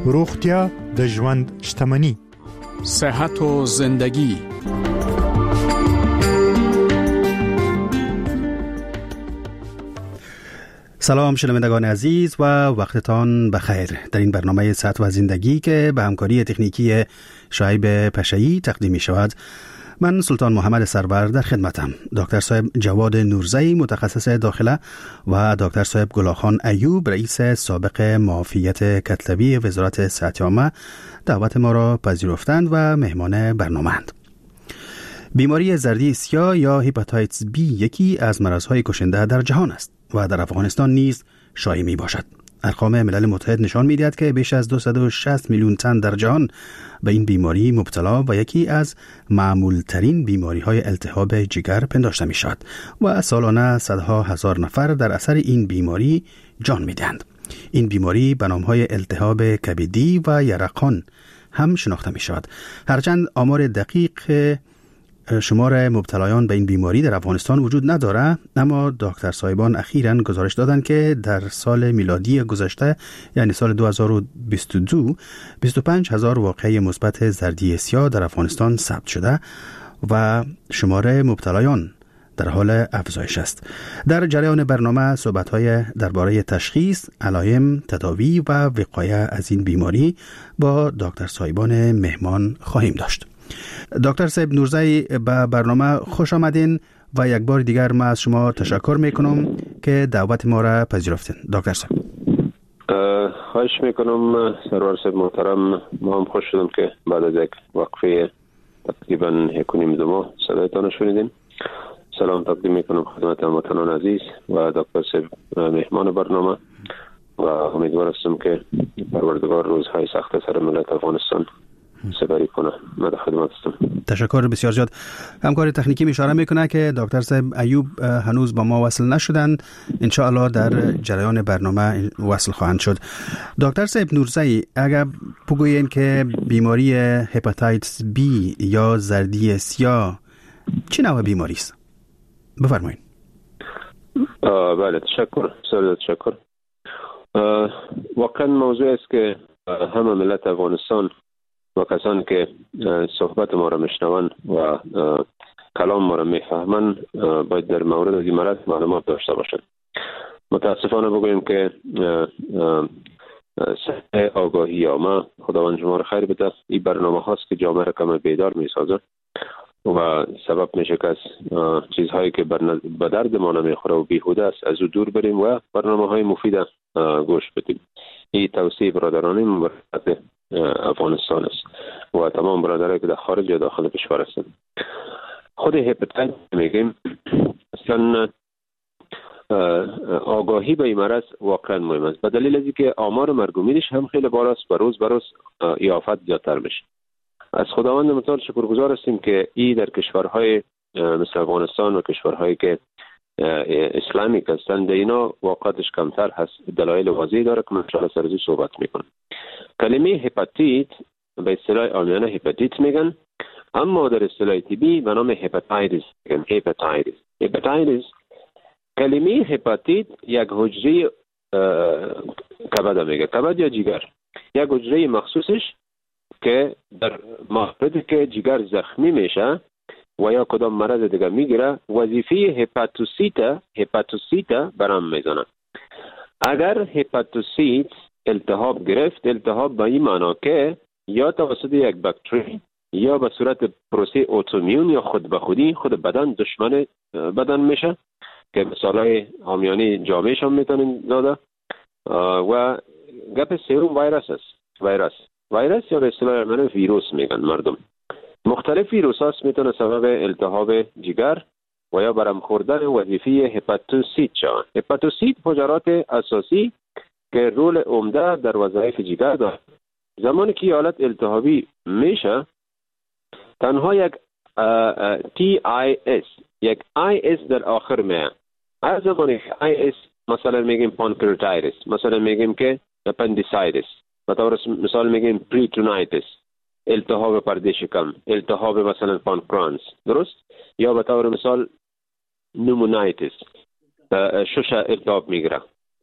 روغتیا د ژوند شتمنی. صحت و زندگی. سلام شنوندگان عزیز و وقتتان بخیر. در این برنامه صحت و زندگی که به همکاری تکنیکی شعیب پشایی تقدیم می شود، من سلطان محمد سرور در خدمتم. دکتر صاحب جواد نورزی متخصص داخله و دکتر صاحب گلاخان ایوب رئیس سابق معافیت کتلوی وزارت صحت عامه دعوت ما را پذیرفتند و مهمان برنامه‌اند. بیماری زردی سیاه یا هپاتیتس بی یکی از مرضهای کشنده در جهان است و در افغانستان نیز شایع می باشد. ارقام ملل متحد نشان می‌دهد که بیش از 260 میلیون تن در جهان به این بیماری مبتلا و یکی از معمول‌ترین بیماری‌های التهاب جگر پنداشته می‌شود و سالانه صدها هزار نفر در اثر این بیماری جان می‌دهند. این بیماری به نام‌های التهاب کبدی و یرقان هم شناخته می‌شود. هرچند آمار دقیق شمار مبتلایان به این بیماری در افغانستان وجود نداره، اما دکتر صاحبان اخیراً گزارش دادند که در سال میلادی گذشته یعنی سال 2022 25,000 واقعه مثبت زردی سیاه در افغانستان ثبت شده و شمار مبتلایان در حال افزایش است. در جریان برنامه صحبت‌های درباره تشخیص، علائم، تداوی و وقایه از این بیماری با دکتر صاحبان مهمان خواهیم داشت. دکتر صاحب نورزی به برنامه خوش آمدین و یک بار دیگر ما از شما تشکر میکنم که دعوت ما را پذیرفتین. دکتر صاحب خواهش میکنم سرور صاحب محترم. ما هم خوش شدم که بعد از یک وقفه تقریبا 1.5 ماه صدایتان شنیدیم. سلام تقدیم میکنم خدمت هموطنان عزیز و دکتر صاحب مهمان برنامه و امیدوار هستم که پروردگار روزهای سخت سر ملت افغانستان سپری کنه. من در خدمت هستم. تشکر بسیار زیاد. همکار تکنیکی اشاره میکنه که دکتر صاحب ایوب هنوز با ما وصل نشدند. ان شاء الله در جریان برنامه وصل خواهند شد. دکتر صاحب نورزی، اگر بگویین که بیماری هپاتیتس بی یا زردی سیاه چه نوع بیماری است؟ بفرمایید. بله تشکر. واقعا موضوع است که همه ملت افغانستان و کسانی که صحبت ما را میشنوند و کلام ما را میفهمند باید در مورد این مرض معلومات داشته باشند. متاسفانه بگویم که سطح آگاهی عامه، خداوند شما را خیر بده، این برنامه هاست که جامعه را کم بیدار میسازه و سبب میشه که از چیزهایی که به درد ما نمیخوره و بیهوده است از او دور بریم و برنامه های مفید گوش بدیم. این توصیه برادرانه مبارکت افغانستان است و تمام برادرایی که در خارج یا داخل کشور هستند. خود هپاتیت میگیم اصلا آگاهی به این مرض واقعا مهم است، به دلیل از اینکه آمار مرگ و میرش هم خیلی بالاست و روز به روز آفت زیادتر میشه. از خداوند متعال شکرگزار هستیم که این در کشورهای مثل افغانستان و کشورهایی که اسلامی هستند اینا واقعاتش کمتر هست. دلایل واضحی داره که من انشاءالله سر از صحبت میکنم. کلمه هپاتیت به اصطلاح عامیانه هپاتیت میگن، اما در اصطلاح طبی به نام هپاتیتس میگن. هپاتیتس کلمه هپاتیت یک حجره کبد میگه، کبد یا جگر، یک حجره مخصوصش که در مواردی که جگر زخمی میشه و یا کدام مرض دیگه میگیره وظیفه هپاتوسیت برام میزنه. اگر هپاتوسیت التهاب گرفت، التهاب به این معنا که یا توسط یک باکتری یا به صورت پروسه اتومیون یا خود به خودی خود بدن دشمن بدن میشه که مثالای عامیانه جامعش هم میتونیم داده. و گپ سوم ویروس است. ویروس یا به اصطلاح من ویروس میگن مردم. مختلف ویروس هاست میتونه سبب التهاب جگر و یا برم خوردن وظیفه هپاتوسیت شوند. هپاتوسیت حجرات اساسی که رول عمده در وظایف جگر داره. زمانی که حالت التهابی میشه تنها یک یک IS در آخر میاد. هر زمانی IS مثلا میگیم پانکراتایتس، مثلا میگیم که اپندیسایتس، مثال میگیم پریتونایتس، التهاب پرده شکم، التهاب مثلا پانکرانس، درست؟ یا به طور مثال نومونایتس، شش التهاب میگیره.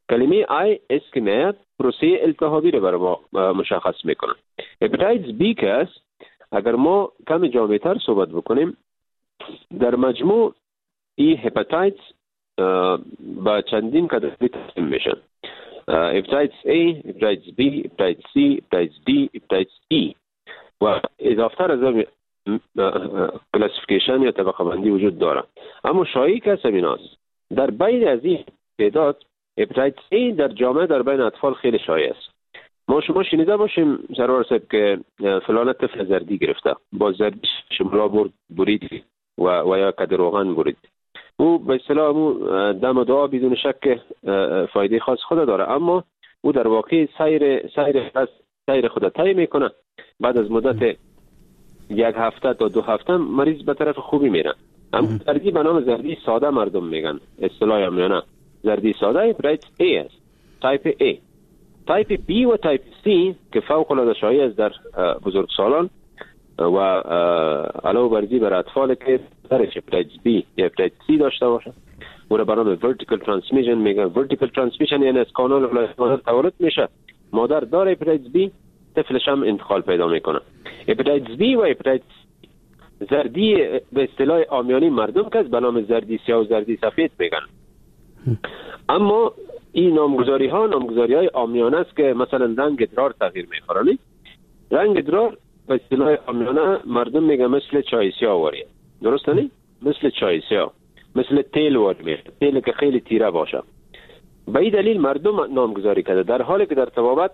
کلمه I اس که میاد پروسه التهابی رو برای ما مشخص میکنه. هپاتیتس بی که است، اگر ما کمی جامع‌تر صحبت بکنیم، در مجموع این هپاتیتس با چندین کاتگوری تقسیم میشن. هپاتیتس A، هپاتیتس B، هپاتیتس C، هپاتیتس D، هپاتیتس E و اضافتر از کلاسیفیکیشن یا طبقه بندی وجود داره. اما شایع که است در بین از این تعداد هپاتیتس A در جامعه در بین اطفال خیلی شایع است. شما شنیده باشیم سرور صاحب که فلان طفل زردی گرفته، با زردی شملا برید و یا کد روغن برید. او به اصطلاح دم دعا بدون شک فایده خاص خود داره، اما او در واقع سیر خود طی میکنه. بعد از مدت 1 هفته تا 2 هفته مریض به طرف خوبی میره. اما زردی به نام زردی ساده مردم میگن، اصطلاح عامیانه زردی ساده هپاتیتس A است، تایپ A. تایپ B و تایپ C که فوق العاده شایع است در بزرگسالان و علاوه بر این برای اطفال که درش هپاتیتس B یا هپاتیتس C داشته باشه، او را به نام ورتیکال ترانسمیشن میگن. ورتیکال ترانسمیشن یعنی از کانال ولایت تولد میشه، مادر داره هپاتیتس B، طفلش هم انتقال پیدا میکنه. هپاتیتس B و هپاتیتس زردی به اصطلاح عامیانه مردم که به نام زردی سیاه و زردی سفید میگن. اما این نامگذاری های عامیانه است که مثلا رنگ ادرار تغییر میخوره. رنگ ادرار به اصطلاح عامیانه مردم میگن مثل چای سیاه وریه، درسته نه؟ مثل چای سیاه، مثل تیل وریه، تیل که خیلی تیره باشه. به این دلیل مردم نامگذاری کرده، در حالی که در طبابت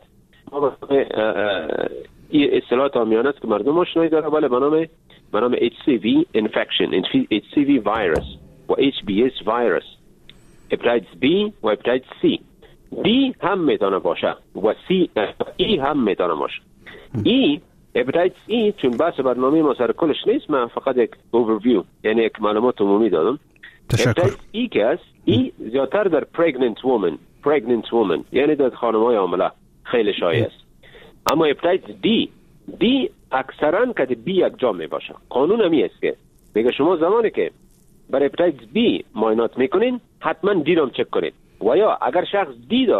این اصطلاحات عامیانه است که مردم آشنایی داره، ولی به نام HCV infection، HCV virus و HBS virus، هپاتیتس B و هپاتیتس C. B هم میتونه باشه و E هم میتونه باشه. هپاتیتس E چون بحث برنامه ما سر کلش نیست، من فقط یک اوورویو یعنی یک معلومات عمومی دادم. هپاتیتس E که است، E زیادتر در pregnant woman یعنی در خانم‌های حامله خیلی شایع است. اما هپاتیتس D اکثرا که B یک جا می باشه. قانون همی است که میگه شما زمانی که برای هپاتیتس B معاینات میکنین حتما دی رو چک کنید، و یا اگر شخص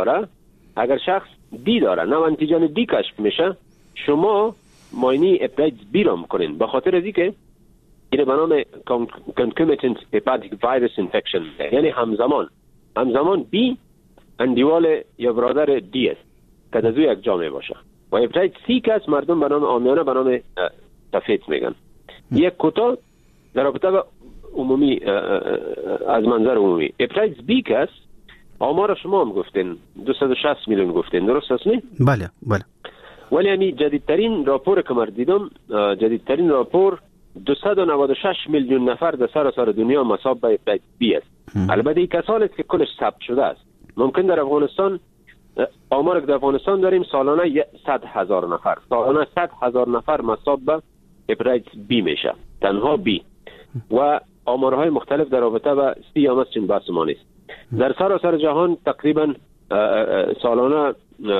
دی داره نه انتیجن دی کشف میشه، شما معاینه هپاتیتس B رو میکنین، به خاطر از اینکه این به نام concomitant hepatic virus infection یعنی همزمان B اندیوال یا برادر دی است که از یک جا می باشه. و هپاتیتس C که از مردم به نام عامیانه به نام سفید میگن. یک کوتاه در رابطه با عمومی از منظر عمومی هپاتیتس B که است، آمار شما هم گفتین 260 میلیون گفتین، درست است نه؟ بله. ولی همین جدیدترین راپور که من دیدم، جدیدترین راپور 296 میلیون نفر در سراسر دنیا مصاب به هپاتیتس B است. البته این کسانی است که کلش ثبت شده است. ممکن در افغانستان آمار که در افغانستان داریم سالانه 100,000 نفر مصاب به هپاتیتس B میشه، تنها B. و آمارهای مختلف در رابطه با C هم است، چون بحث ما نیست. در سراسر جهان تقریبا سالانه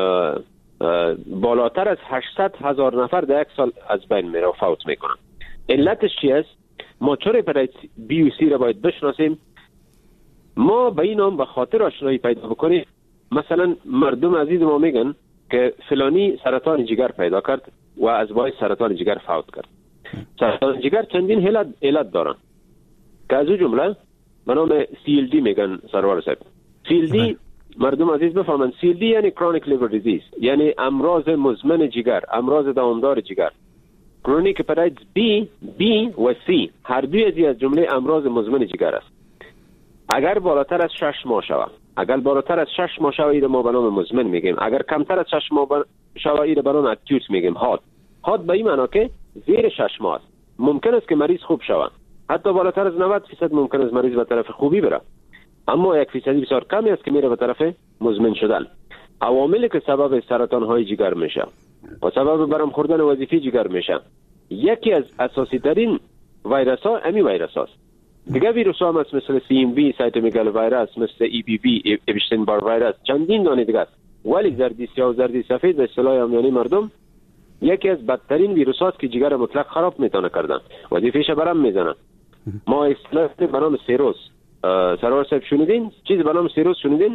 بالاتر از 800,000 نفر در یک سال از بین میره و فوت میکنن. علتش چی است؟ ما چرا هپاتیتس B و C را باید بشناسیم؟ ما به این نام به خاطر آشنایی پیدا بکنیم. مثلا مردم عزیز ما میگن که فلانی سرطان جگر پیدا کرد و از باعث سرطان جگر فوت کرد. سرطان جگر چندین علت دارن که از او جمله به نام CLD میگن سرور صاحب. CLD مردم عزیز بفهمن، CLD یعنی chronic liver disease، یعنی امراض مزمن جگر، امراض دوامدار جگر. کرونیک هپاتیتس B و C هر دوی از جمله امراض مزمن جگر است. اگر بالاتر از 6 ماه شوه ایره ما به نام مزمن میگیم. اگر کمتر از 6 ماه شوه ایره به نام اکیوت میگیم. هات به این معنی که زیر 6 ماه است. ممکن است که مریض خوب شوه، حتی بالاتر از 90% ممکن است مریض به طرف خوبی بره، اما 1% بسیار کمی است که میره به طرف مزمن شدن. عواملی که سبب سرطان های جگر میشه و سبب برام خوردن وظیفی جگر میشه، یکی از اساسی ترین ویروس ها امی ویروس هاست. دیگه ویروس ها هم هست مثل CMV، سایتومگال ویروس، مثل EBV، اپشتین بار ویروس، چندین دانه دیگه است. ولی زردی سیاه و زردی سفید به اصطلاح عامیانه مردم یکی از بدترین ویروس هاست که جگر مطلق خراب میتونه کردن، وظیفه‌اش برام میزنن. ما اصطلاح به نام سیروس، سرور صاحب شنیدین؟ چیزی به نام سیروس شنیدین؟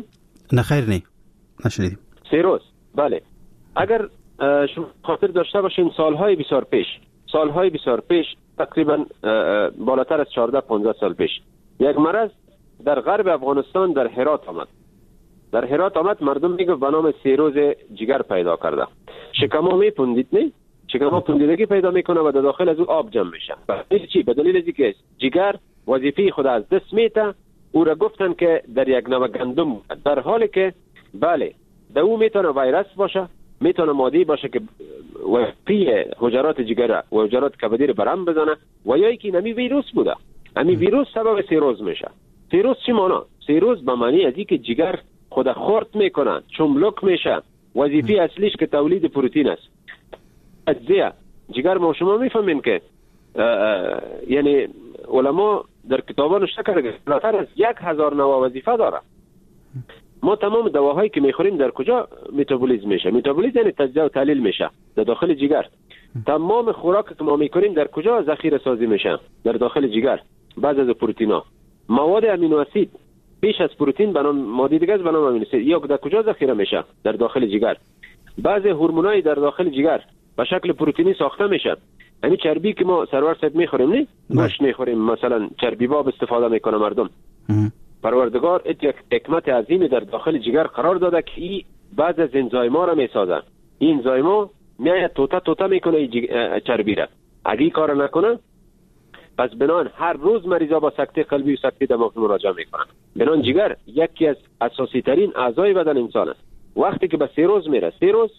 نه خیر نشنیدیم. سیروز، بله. اگر شما خاطر داشته باشین سالهای بسیار پیش تقریبا بالاتر از 14-15 سال پیش یک مرض در غرب افغانستان در هرات آمد. مردم میگه به نام سیروز جگر پیدا کرده. شکم میپوندید، نه شکم پوندیدگی پیدا میکنه و در داخل از او آب جمع میشه. به دلیل اینکه جگر وظیفه خود از دست میده، او را گفتن که در یک نوع گندم، در حالی که بله در او میتونه ویروس باشه، میتونه ماده باشه که وظیفه حجرات جگر و حجرات کبدی را برهم بزنه، و یا اینکه نمی ویروس بوده. همین ویروس سبب سیروز میشه. سیروز چی معنی؟ سیروز به معنی از اینکه جگر خود خرد میکنه، چملک میشه. وظیفه اصلیش که تولید پروتئین است. اجزا جگر ما شما میفهمین که یعنی علما در کتابا نوشته کرده بالاتر از 1000 نوع وظیفه داره. ما تمام دواهایی که میخوریم در کجا متابولیزم میشه؟ متابولیزم یعنی تجزیه و تحلیل میشه در داخل جگر. تمام خوراک که ما میکنیم در کجا ذخیره سازی میشه؟ در داخل جگر. بعض از پروتئینا، مواد امینو اسید پیش از پروتئین به نام ماده دیگه به نام امینو اسید یا در کجا ذخیره میشه؟ در داخل جگر. بعض هورمونای در داخل جگر به شکل پروتئینی ساخته میشه. یعنی چربی که ما سرور صاحب میخوریم، نه گوشت میخوریم، مثلا چربی باب استفاده میکنه مردم. پروردگار یک حکمت عظیمی در داخل جگر قرار داده که این بعض از انزایما را میسازه. این انزایما میاد توته میکنه چربی را. اگه کار نکنه پس بنان هر روز مریضا با سکته قلبی و سکته دماغی مراجعه میکنن. بنان جگر یکی از اساسی ترین اعضای بدن انسان است. وقتی که به سیروز میره،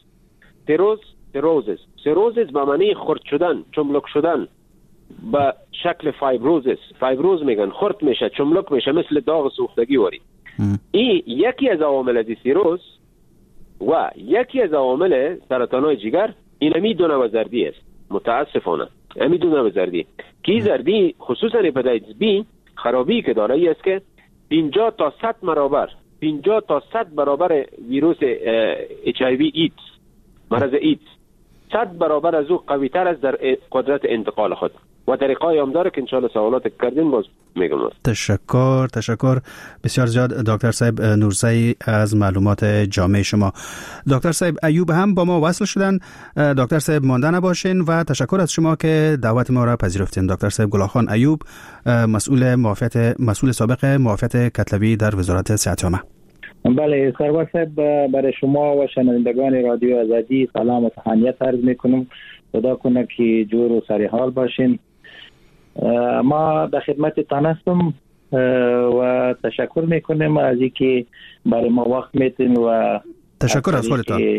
سیروزز به معنی خرد شدن، چملک شدن، به شکل فایبروز میگن، خرد میشه، چملک میشه، مثل داغ سوختگی واری. این یکی از عوامل از سیروز و یکی از عوامل سرطانای جگر. این می دونه و زردی است. متاسفانه امی دونه و زردی که زردی خصوصا هپاتیتس بی خرابی که داره ای است که 50 تا 100 برابر ویروس اچ آی وی ایدز، مرض ایدز 100 برابر از او قوی تر است در قدرت انتقال خود. و طریقای هم داره که انشاءالله سوالات کردین باز میگم. تشکر بسیار زیاد دکتر صاحب نورزی از معلومات جامع شما. دکتر صاحب ایوب هم با ما وصل شدن. دکتر صاحب مانده نباشین و تشکر از شما که دعوت ما را پذیرفتین. دکتر صاحب گلاخان ایوب، مسئول سابق معافیت کتلوی در وزارت صحت عامه. بله سرور صاحب، برای شما و شنوندگان رادیو آزادی سلام و تهنیت عرض میکنم. خدا کنه که جور و سر حال باشین. ما در خدمتتان هستم و تشکر میکنیم از اینکه برای ما وقت میتین و تشکر از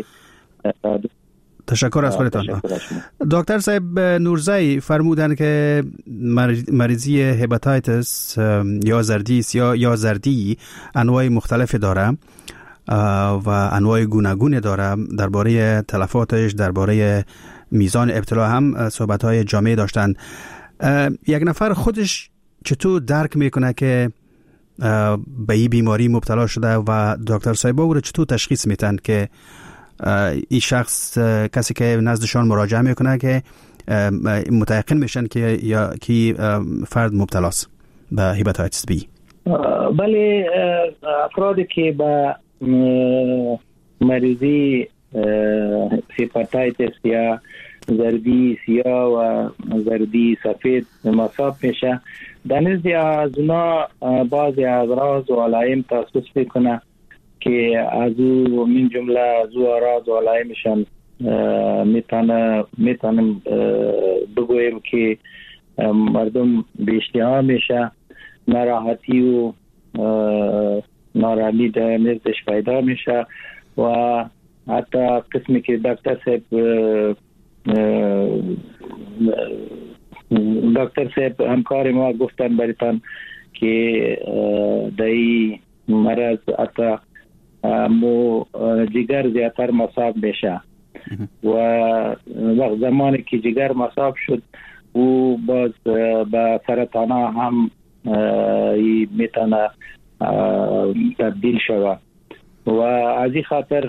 خودتان. دکتر صاحب نورزی فرمودن که مریضی هپاتیتس یا زردیس یا زردی انواع مختلف داره و انواع گوناگون داره. درباره تلفاتش، درباره میزان ابتلا هم صحبت‌های جامع داشتن. یک نفر خودش چطور درک میکنه که به این بیماری مبتلا شده و دکتر صاحب او رو چطور تشخیص میتن که این شخص، کسی که نزدشان مراجعه میکنه که متيقن میشن که یا کی فرد مبتلاست به هپاتیتس بی؟ بله، افرادی که با مریضی هپاتیتس یا زردی سیاه و زردی سفید مصاب میشه، در نزد از اونا بعضی اعراض و علائم تخصیص میکنه که از او من جمله از او اعراض و علائمشان میتونم بگویم که مردم بیشتها میشه، ناراحتی و نارامی در نزدش پیدا میشه و حتی قسمی که دکتر صاحب همکار ما گفتن برایتان که دایی مرض حتی مو جگر زیادتر مصاب میشه و وقت زمانی که جگر مصاب شد او باز با سرطان هم میتونه تبدیل شود و از این خاطر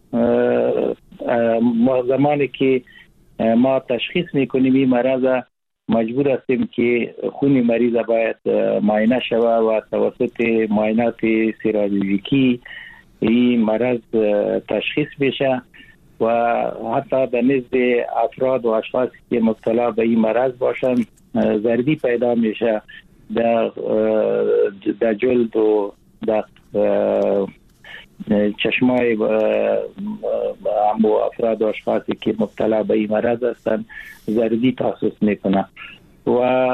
زمانی که ما تشخیص میکنیم این مرض مجبور هستیم که خون مریض باید معاینه شود و توسط معاینات سیرولوژیکی این مرض تشخیص بشه و حتی به نزد افراد و اشخاصی که مبتلا به این مرض باشن زردی پیدا میشه در جلد و در چشمای همو افراد و اشخاصی که مبتلا به این مرض هستن زردی تحسس میکنه و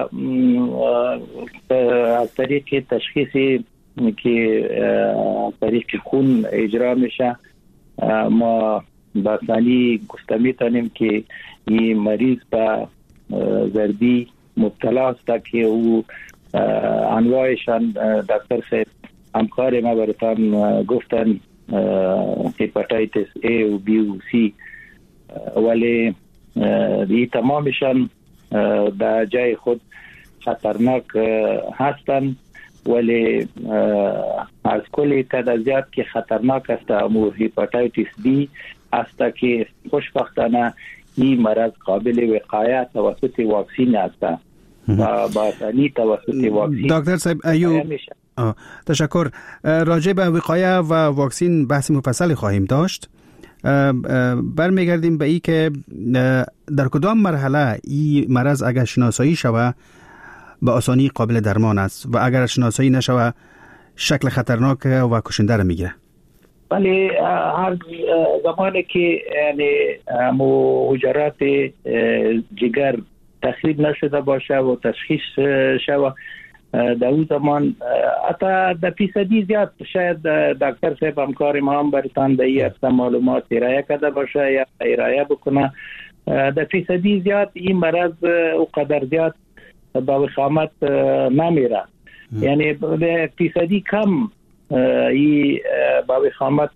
از طریق تشخیصی که از طریق خون اجرا میشه ما بسانی گفته میتونیم که این مریض به زردی مبتلا است که او انواعشان دکتر صاحب همکار ما براتان گفتن هپاتیتس A و B و C ولی این تمامشان در جای خود خطرناک هستند ولی از کل تعداد زیاد که خطرناک است امو هپاتیتس B است که خوشبختانه این مرض قابل وقایه توسط واکسین است و با آسانی توسط واکسین. دکتر صاحب ایوب تشکر. راجع به وقایه و واکسین بحث مفصلی خواهیم داشت. برمیگردیم به این که در کدام مرحله این مرض اگر شناسایی شود به آسانی قابل درمان است و اگر شناسایی نشود شکل خطرناک و کشنده را میگیره. ولی هر زمانی که یعنی حجرات جگر تخریب نشده باشه و تشخیص شود در اون زمان حتی در فیصدی زیاد شاید دکتر صاحب همکار ما هم برتان در این هفته معلومات ارائه کرده باشه یا ارائه بکنه در فیصدی زیاد این مرض او قدر زیاد با وخامت نمیره یعنی در فیصدی کم این با وخامت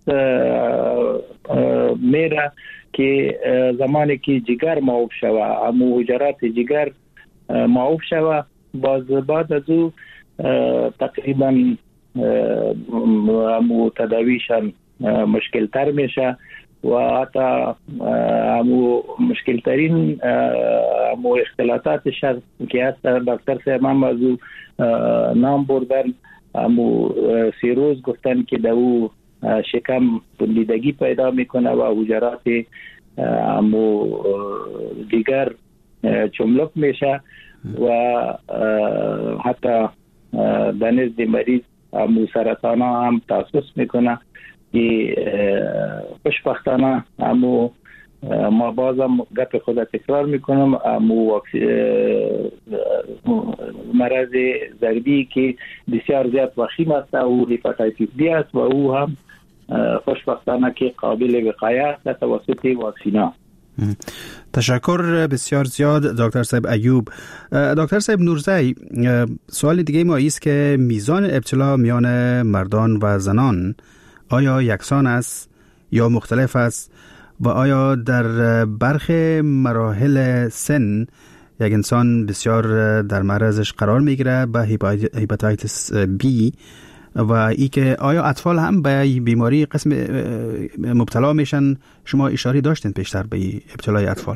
میره که زمانی که جگر معاف شوه همو حجرات جگر معاف شوه باز بعد از او تقریبا همو تداویشان مشکل تر میشه و حتی همو مشکل ترین همو اختلاطاتش که هست دکتر صاحب هم از او نام بردن همو سیروز گفتن که در او شکم بندیدگی پیدا میکنه و حجرات همو دیگر چملک میشه و حتی در نزد مریض همو سرطان هم تحسس میکنه که خوشبختانه همو ما بازم گپ خود تکرار میکنم همو مرض زردی که بسیار زیاد وخیم است او هپاتیتس B است و او هم خوشبختانه که قابل وقایه است توسط واکسینا. تشکر بسیار زیاد دکتر صاحب ایوب. دکتر صاحب نورزی، سوال دیگه ما است که میزان ابتلا میان مردان و زنان آیا یکسان است یا مختلف است و آیا در برخی مراحل سن یک انسان بسیار در معرضش قرار میگیره به هپاتیتس B و ای که آیا اطفال هم به بیماری قسم مبتلا میشن؟ شما اشاره داشتین پیشتر به ابتلای اطفال.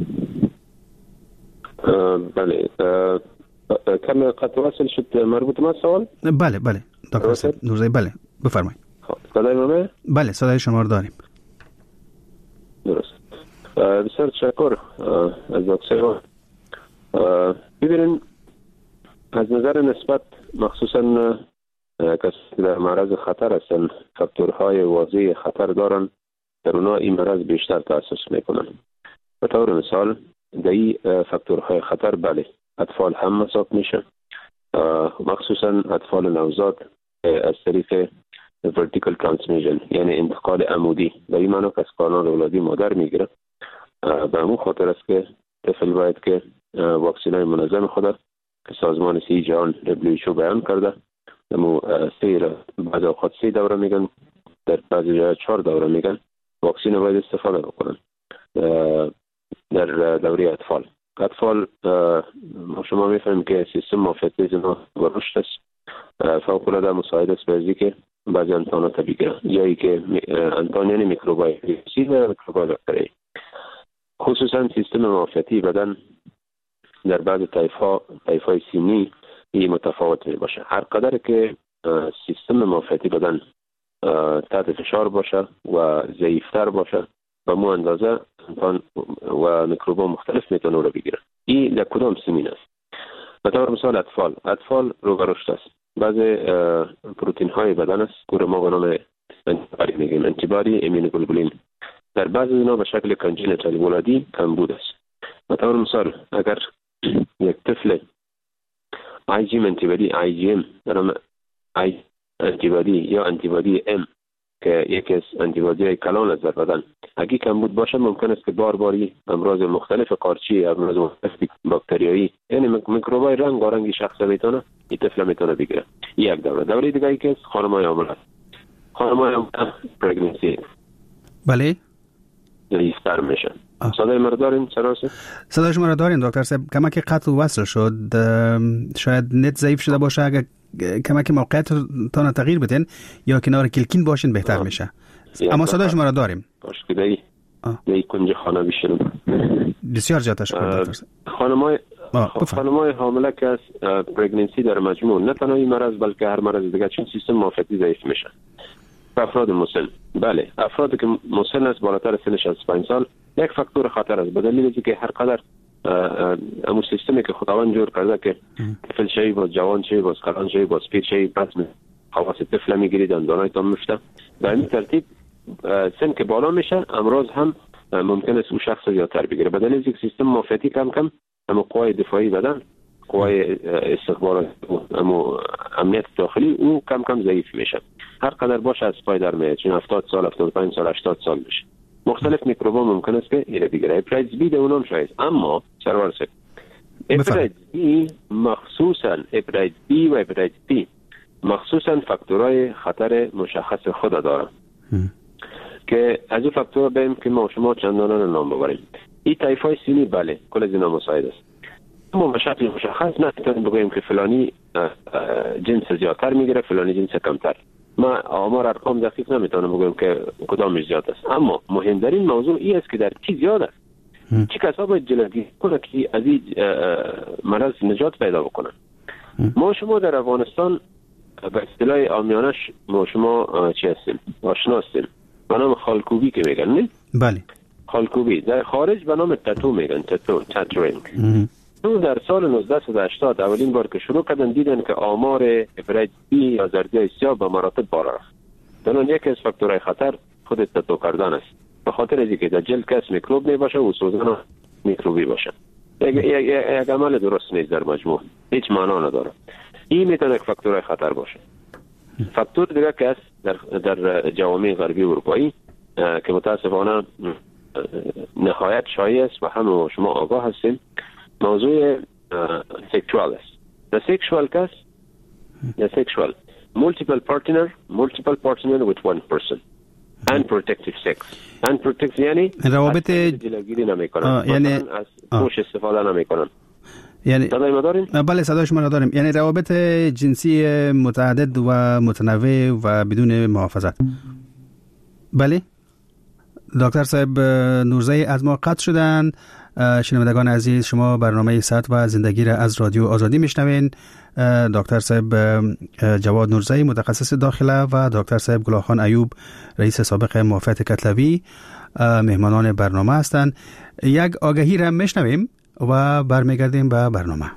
بله کم قطع وصل شد مربوط ما سوال؟ بله دکتر صاحب نورزی بله بفرمایید. صدای ما؟ بله صدای شما رو داریم. درست. بسیار تشکر از دکتر. ببینید از نظر نسبت مخصوصا کسی که در معرض خطر هستند فاکتورهای واضح خطر دارن در اونا این مرض بیشتر تأسیس میکنن. به طور مثال در این فاکتورهای خطر بله اطفال هم مصاب میشن مخصوصا اطفال نوزاد از طریق vertical transmission یعنی انتقال عمودی به این معنی که از کانال اولادی مادر میگیره. به همون خاطر است که طفل باید که واکسینای منظم خود که سازمان صحت جهان WHO بیان کرده نمو بعد اوقات 3 دوره میگن در بعضی جای 4 دوره میگن واکسین باید استفاده بکنن. در دوره اطفال شما میفهمیم که سیستم معافیت ما و رشد است فوق العاده مساعد است به که بعضی انتانات بگیرن یا ای که انتان یعنی میکروبای ویروسی و میکروبای باکتری. خصوصا سیستم معافیتی بدن در بعض طیف‌های سنی این متفاوت می باشه. هر قدر که سیستم معافیتی بدن تحت فشار باشه و ضعیفتر باشه و مو اندازه و میکروب‌ها مختلف میتونه رو بگیرن. این در کدام سنین است؟ مثلا مثال اطفال رو رشد است. بعضی پروتئین های بدن است که ما به نام انتیبادی میگیم، انتیبادی ایمونوگلوبولین. در بعضی اینا به شکل کانجنیتال ولادی کمبود است. مثلا مثال اگر یک طفل IgM انتیبادی IgM انتیبادی یا انتیبادی M که یکی از انتیبادی کلان است در بدن اگه کمبود باشه، ممکن است که بار امراض مختلف قارچی، امراض مختلف باکتریایی، یعنی میکروبای رنگی شخص میتونه این طفل میتونه بگیره. یک دوره دیگه ای که خانم‌های حامله پرگننسی بله ریستر میشن. صدای مرا دارین؟ صدای شما را دارین دکتر صاحب. کمک قطع وصل شد، شاید نت ضعیف شده باشه. اگر کمک موقعیت تان تغییر بدین یا کنار کلکین باشین بهتر میشه. اما صدای شما را داریم. باشه که دی کنج خانه بیشترم. بسیار زیاد تشکر دکتر صاحب. خانم‌های حامله که از پرگننسی در مجموع نه تنها این مرض بلکه هر مرض دیگه چون سیستم معافیتی ضعیف میشه. افراد مسن، بله افرادی که مسن است بالاتر سن 65 سال یک فاکتور خطر است، به دلیل اینکه هر قدر امو سیستمی که خداوند جور کرده که طفل شوی باز جوان شوی باز کلان شوی باز پیر شوی پس حواس طفل میگیرید دندانای تام میفته. به این ترتیب سن که بالا میشه امراض هم ممکن است اون شخص زیادتر بگیره، به دلیل اینکه سیستم معافیتی کم اما قوای دفاعی بدن، قوای استخبارات اما امنیت داخلی او کم ضعیف میشه. هر قدر باشه از پای در میاد، چون 70 سال 75 سال 80 سال میشه. مختلف میکروبا ممکن است که ایره بگیره. هپاتیت بی ده اونم شاید، اما سرور سه هپاتیت بی مخصوصا هپاتیت بی و هپاتیت پی مخصوصا فاکتورهای خطر مشخص خود داره که از این فاکتور بیم که ما شما چندان نام ببریم. این طیفای سینی بله کل از اینا مساعد است، اما به شکل مشخص نتونیم بگوییم که فلانی جنس زیادتر میگیره فلانی جنس کمتر. ما آمار ارقام دقیق نمیتونم بگویم که کدامش زیاد است، اما مهمترین موضوع این است که در چی زیاد است. چه کسا باید جلوگیری کنه که از این مرض نجات پیدا بکنن. ما شما در افغانستان به اصطلاح عامیانش ما شما چی هستیم؟ آشنا هستیم به نام خالکوبی که میگن، نه؟ بله خالکوبی. در خارج به نام تتو میگن، تاتوینگ. در سال 1980 اولین بار که شروع کردن دیدن که آمار هپاتیت بی یا زردی سیاه به مراتب بالا رفت. دنون یکی از فاکتورهای خطر خود تتو کردن است، به خاطر از اینکه در جلد کس میکروب نباشه و سوزن میکروبی باشه. یک عمل درست نیست در مجموع، هیچ معنا نداره. این میتونه یک فاکتورهای خطر باشه. فاکتور دیگه که است در جوامع غربی اروپایی که متاسفانه نهایت شایع است و همه شما آگاه هستیم، موضوع سکشوال است. The sexual case, the sexual multiple partner with one person unprotected sex. unprotected یعنی روابط جلوگیری نمیکنن، یعنی از پوش استفاده نمیکنن. یعنی صدای ما دارین؟ بله صدای شما را داریم. یعنی روابط جنسی متعدد و متنوع و بدون محافظت. بله دکتر صاحب نورزی از ما قطع شدن. شنوندگان عزیز شما برنامه صحت و زندگی را از رادیو آزادی میشنوین. دکتر صاحب جواد نورزی متخصص داخله و دکتر صاحب گلاخان ایوب رئیس سابق معافیت کتلوی مهمانان برنامه هستند. یک آگهی را میشنویم و برمیگردیم به برنامه.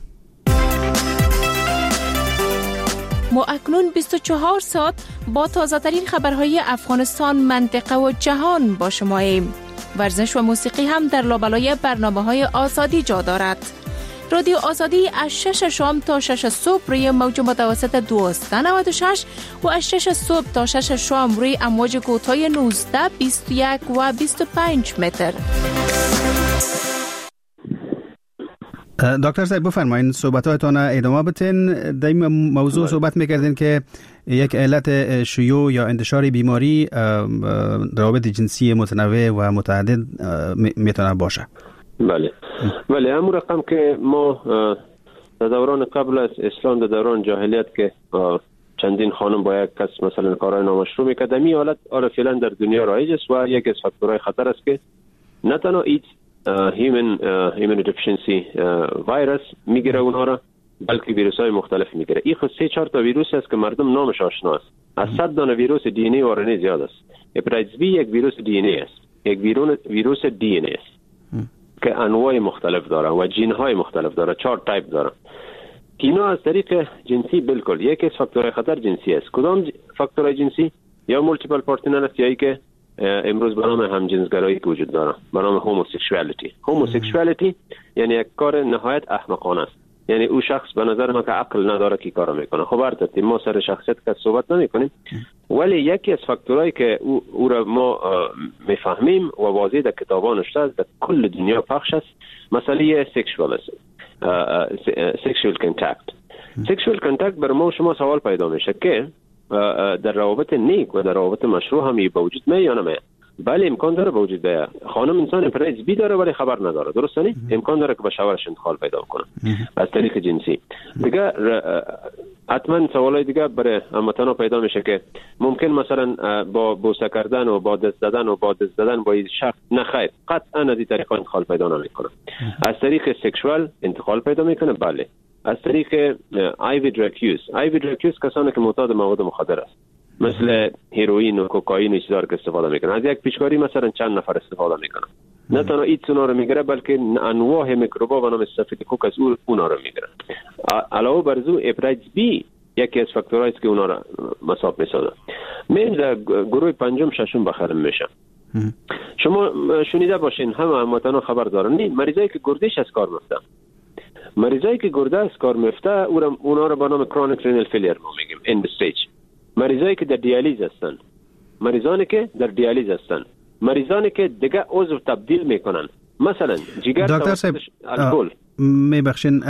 ما اکنون 24 ساعت با تازه ترین خبرهای افغانستان، منطقه و جهان با شماییم. ورزش و موسیقی هم در لابلای برنامه‌های آزادی جا دارد. رادیو آزادی از 6 شام تا 6 صبح روی موج متوسط 1296 و از 6 صبح تا 6 شام روی امواج کوتاه 19، 21 و 25 متر. دکتر صاحب بفرمایید صحبتاتون ادامه بدین. در این موضوع صحبت میکردین که یک علت شیوع یا انتشار بیماری روابط جنسی متنوع و متعدد میتونه باشه. بله همون رقم که ما در دوران قبل از اسلام، در دوران جاهلیت که چندین خانم با یک کس مثلا کارهای نامشروع میکرد، این حالت فعلا در دنیا رایج است و یک از فاکتورهای خطر است که نه تنها ایدز immunodeficiency ویروس میگیره اونها را، بلکه ویروس های مختلف میگیره. این خود 3-4 تا ویروس است که مردم نامش آشنا است، از 100 دانه ویروس دی ان ای آر زیاد است. هپاتیتس بی یک ویروس دی ان ای است، یک ویروس دی ان ای است که انواع مختلف داره و جین های مختلف داره، 4 تایپ داره. اینا از طریق جنسی بالکل یکی از فاکتورهای خطر جنسی است. کدام فاکتورهای جنسی؟ یا مولتیپل پارتنر است، یا ای که امروز به نام همجنسگرایی که وجود داره به نام هوموسکشوالیتی. هوموسکشوالیتی یعنی یک کار نهایت احمقانه است. یعنی او شخص به نظر من که عقل نداره که کارو میکنه. خب البته ما سر شخصیت که صحبت نمیکنیم، ولی یکی از فاکتورهایی که او را ما میفهمیم و واضح در کتابا نوشته است، در کل دنیا پخش است، مسئله سکشوال است، سکشوال کانتاکت. سکشوال کانتاکت بر ما شما سوال پیدا میشه که در روابط نیک و در روابط مشروع هم به وجود میاد یا نمیاد؟ بله امکان داره به وجود بیاد. خانم انسان هپاتیتس بی داره ولی خبر نداره، درسته نه؟ امکان داره که به شوهرش انتقال پیدا کنه از طریق جنسی. دیگه حتما سوالای دیگه برای هموطنا پیدا میشه که ممکن مثلا با بوسه کردن و با دست دادن با این شخص نخیر، قطعا از این طریق انتقال پیدا نمیکنه. از طریق سکشوال انتقال پیدا میکنه. بله از طریق آیوی دراگ کسانی که معتاد مواد مخدر است، مثل هیروئین و کوکائین و چیزا که استفاده میکنن. از یک پیشکاری مثلا چند نفر استفاده میکنن. نه تنها ایدز اونا رو میگیره بلکه انواع میکروبا و نام استافیلوکوک از اونا رو میگیرن. علاوه بر زو هپاتیتس بی یکی از فاکتورهایی است که اونا رو مصاب میسازه. من در گروه پنجم ششم بخرم میشه. شما شنیده باشین، همه هموطنا خبر دارن، نه مریضایی که گردش از کار میفته، مریضایی که گرده از کار میفته اونا رو به نام کرونیک رینال فیلیر ما میگیم، اند استیج. مریضایی که در دیالیز هستن، مریضانی که دیگه عضو تبدیل میکنن، مثلا جگر دکتر صاحب الکل میبخشین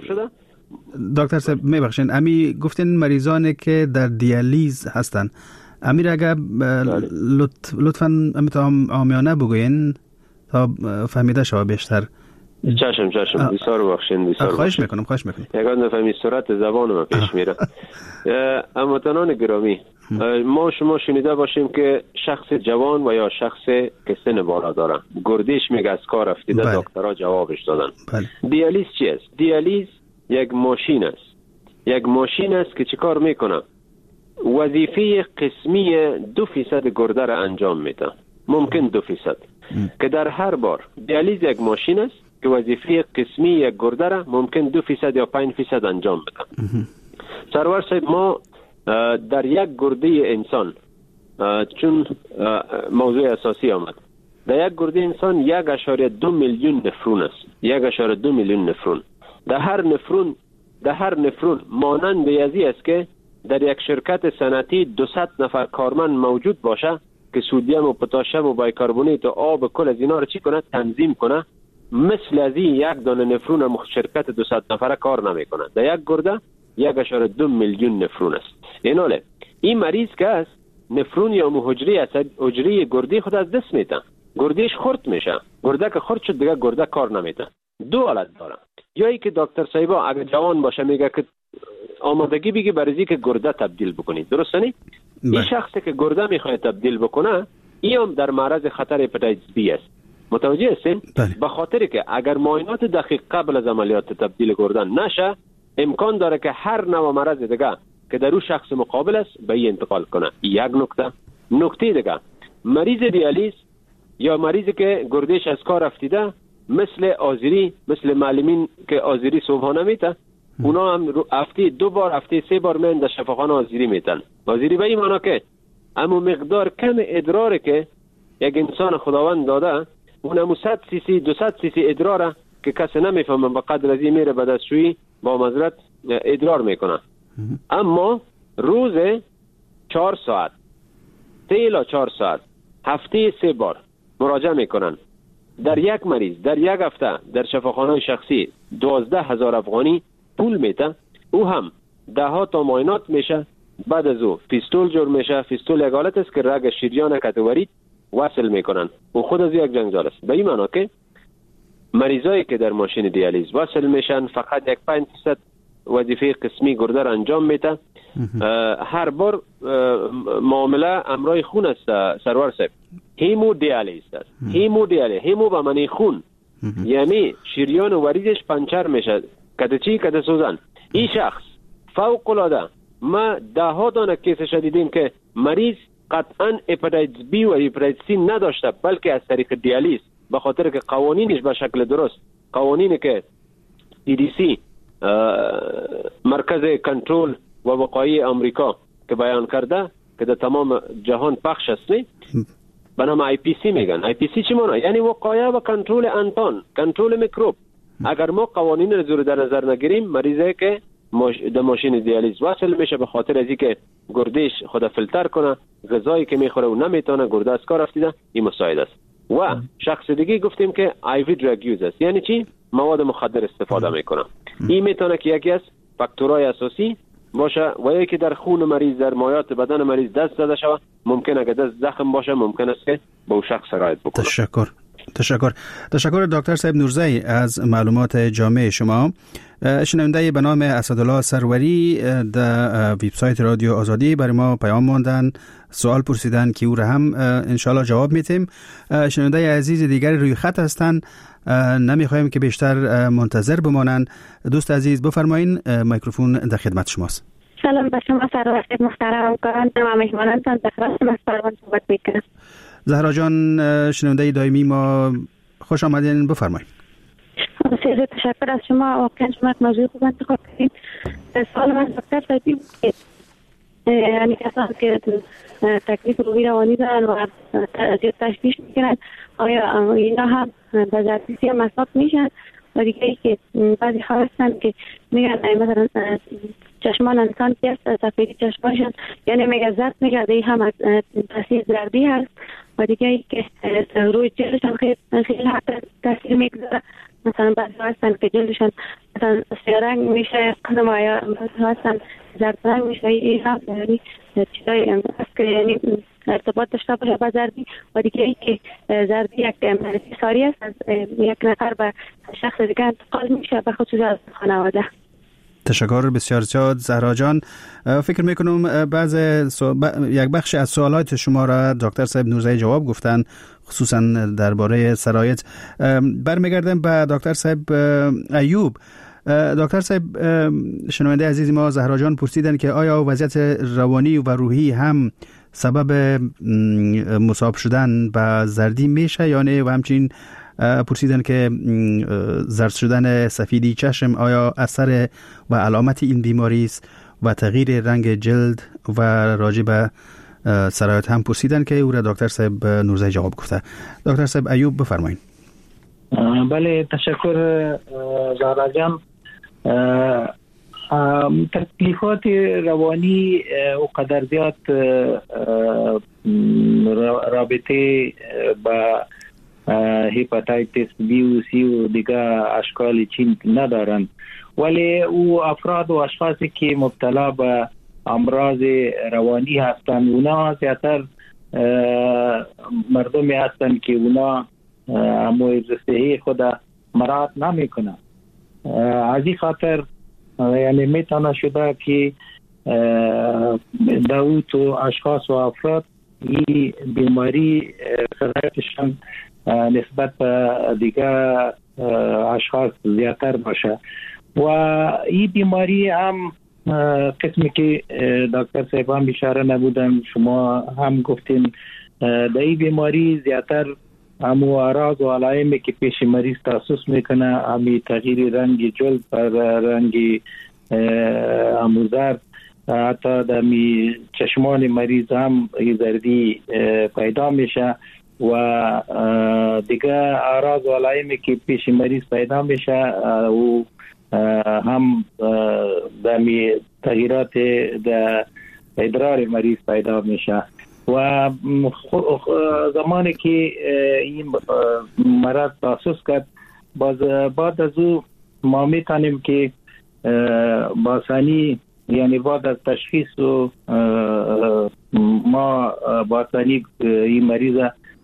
دکتر صاحب میبخشین امی گفتین مریضانی که در دیالیز هستن، امیر اگر لطفاً امیتام عامیانه بگوین تا فهمیده شما بیشتر. چشم بسیار بخشین. خواهش میکنم. یکان نفهمی سرعت زبان ما پیش میره. هموطنان گرامی، ما شما شنیده باشیم که شخص جوان و یا شخص که سن بالا داره گردش میگه از کار رفتیده، دکترها جوابش دادن. دیالیز چی است؟ دیالیز یک ماشین است که چی کار میکنه؟ وظیفه قسمی 2% گرده را انجام میده، ممکن 2%، که در هر بار دیالیز یک ماشین است که وظیفه قسمی یک گرده را ممکن 2% یا 5% انجام بده. سرور صاحب، ما در یک گرده انسان، چون موضوع اساسی آمد، در یک گرده انسان 1.2 میلیون نفرون است. 1.2 میلیون نفرون. در هر نفرون مانند یزی است که در یک شرکت صنعتی 200 نفر کارمند موجود باشه که سودیم و پتاسیم و بایکاربونیت و آب کل از اینا رو چی کنه؟ تنظیم کنه. مثل از این یک دانه نفرون شرکت 200 نفره کار نمیکنه. در یک گرده 1.2 میلیون نفرون است. این مریض که است، نفرون یا حجره گردی خود از دست میده، گردیش خرد میشه. گرده که خرد شد دیگه گرده کار نمیده. دو حالت داره، یا ای که دکتر صاحبا اگه جوان باشه میگه که آمادگی بگی برای که گرده تبدیل بکنید، درسته نی؟ این شخصی که گرده میخواد تبدیل بکنه، این هم در معرض خطر هپاتیتس بی است. متوجه هستین؟ به خاطر که اگر معاینات دقیق قبل از عملیات تبدیل گرده نشه، امکان داره که هر نوع مرض دیگه که در اون شخص مقابل است به این انتقال کنه. یک نکته دیگه، مریض دیالیز یا مریضی که گردش از کار رفتیده، مثل آذری، مثل معلمین که آذری صبحانه میته، اونا هم هفته 2 بار، هفته 3 بار من در شفاخانه آذری میتن. آذری به این معنی که اما مقدار کم ادراری که یک انسان خداوند داده، اون همون 100 سی سی 200 سی سی ادراره که کسی نمیفهمه، به قدر از این میره به دستشویی با معذرت ادرار میکنه. اما روز 4 ساعت 3 تا 4 ساعت هفته 3 بار مراجعه میکنن. در یک مریض در یک هفته در شفاخانه شخصی 12,000 افغانی پول میده. او هم 10 تا معاینات میشه. بعد از او فیستول جور میشه. فیستول یک حالت است که رگ شریان کتوری وصل میکنن. او خود از یک جنگزال است. به این معنی که مریضایی که در ماشین دیالیز وصل میشن فقط 5% وظیفه قسمی گرده را انجام میده. هر بار معامله امرای خون است. سرور صاحب، هیمودیالیز است. هیمو به معنی خون، یعنی شریان و وریدش پنچر میشه. کده چی؟ کده سوزن. این شخص فوق العاده ما ده ها دانه کیسش دیدیم که مریض قطعا هپاتیتس بی و هپاتیتس سی نداشته، بلکه از طریق دیالیز، به خاطر که قوانینش به شکل درست، قوانینی که CDC مرکز کنترل و وقایع آمریکا که بیان کرده که در تمام جهان پخش است، به نام IPC میگن. IPC چی معنی؟ یعنی وقایع و کنترل انتان، کنترل میکروب. اگر ما قوانین رو زیر در نظر نگیریم، مریضه که در ماشین دیالیز وصل میشه به خاطر از اینکه گردش خود فیلتر کنه، غذایی که میخوره و نمیتونه، گرده از کار افتیده، این مساعد است. و شخص دیگه گفتیم که IV drug use است، یعنی چی؟ مواد مخدر استفاده میکنه. این میتونه که یکی از فاکتورهای اساسی باشه و یکی در خون مریض، در مایات بدن مریض دست زده شود، ممکنه که دست زخم باشه، ممکن است که به اون شخص سرایت بکنه. تشکر دکتر صاحب نورزی از معلومات جامع شما. شنونده به نام اسدالله سروری در وبسایت رادیو آزادی برای ما پیام ماندن، سوال پرسیدن که او را هم انشالله جواب میتیم. شنونده عزیز دیگر روی خط هستن، نمیخوایم که بیشتر منتظر بمانند. دوست عزیز بفرمایین، میکروفون در خدمت شماست. سلام به شما سرور محترم کاران و مهمانانتان، در خدمت مسئولان صحبت میکنم. زهرا جان، شنونده دائمی ما، خوش آمدین، بفرمایید. بسیار تشکر از شما، واقعا شما یک موضوع خوب انتخاب کردین. سوال من دکتر صاحبی بود که یعنی کسانی که تکلیف روحی روانی دارن و زیاد تشویش میکنن، آیا اینا هم به زردیسی هم مصاب میشن؟ و دیگه ای که بعضی ها هستن که میگن مثلا چشمان انسان که است، سفیدی چشمانشان یعنی میگه زرد میگه، دی هم از تاثیر زردی هست. و دیگه ای که روی جلدشان خیلی حتی تاثیر میگذاره، مثلا بعضی ها هستن که جلدشان مثلا سیارنگ میشه، قدم آیا هستن زرد رنگ میشه. این هم یعنی چیزایی هست که یعنی ارتباط داشته باشه با زردی. و دیگه ای که زردی یک انفصاری است، از یک نفر به شخص دیگه انتقال میشه، به خصوص از خانواده. تشکر بسیار زیاد زهرا جان. فکر میکنم یک بخش از سوالات شما را دکتر صاحب نورزی جواب گفتن، خصوصا درباره سرایت. برمیگردم به دکتر صاحب ایوب. دکتر صاحب، شنونده عزیز ما زهرا جان پرسیدن که آیا وضعیت روانی و روحی هم سبب مصاب شدن به زردی میشه یا نه؟ و همچنین پرسیدن که زرد شدن سفیدی چشم آیا اثر و علامت این بیماری است و تغییر رنگ جلد و راجع به سرایت هم پرسیدن که او را دکتر صاحب نورزی جواب گفته. دکتر صاحب ایوب بفرمایید. بله تشکر زهرا جان. تکلیفات روانی و قدر زیاد رابطه با هپاتیتس بی و سی و دیگه اشکال چین ندارن، ولی او افراد و اشخاصی که مبتلا به امراض روانی هستند، اونا زیادتر مردمی هستند که اونا امور صحی خود مراعات نمیکنن. از این خاطر یعنی میتونه شده که دو تو اشخاص و افراد این بیماری سرایتشان نسبت به دیگر اشخاص زیادتر باشه. و این بیماری هم قسمی که دکتر صاحب هم اشاره نبودن، شما هم گفتین، در این بیماری زیادتر همو اعراض و علائمی که پیش مریض تحسس میکنه، همی تغییر رنگ جلد پر رنگ اموزرد، حتی در چشمان مریض هم زردی پیدا میشه و دیگه اعراض و علائمی که پیش مریض پیدا میشه و هم در تغییرات در ادرار مریض پیدا میشه. و زمانی که این مرض تحسس کرد، بعد از او ما میتونیم که باسانی یعنی بعد از تشخیص و ما باسانی این مریض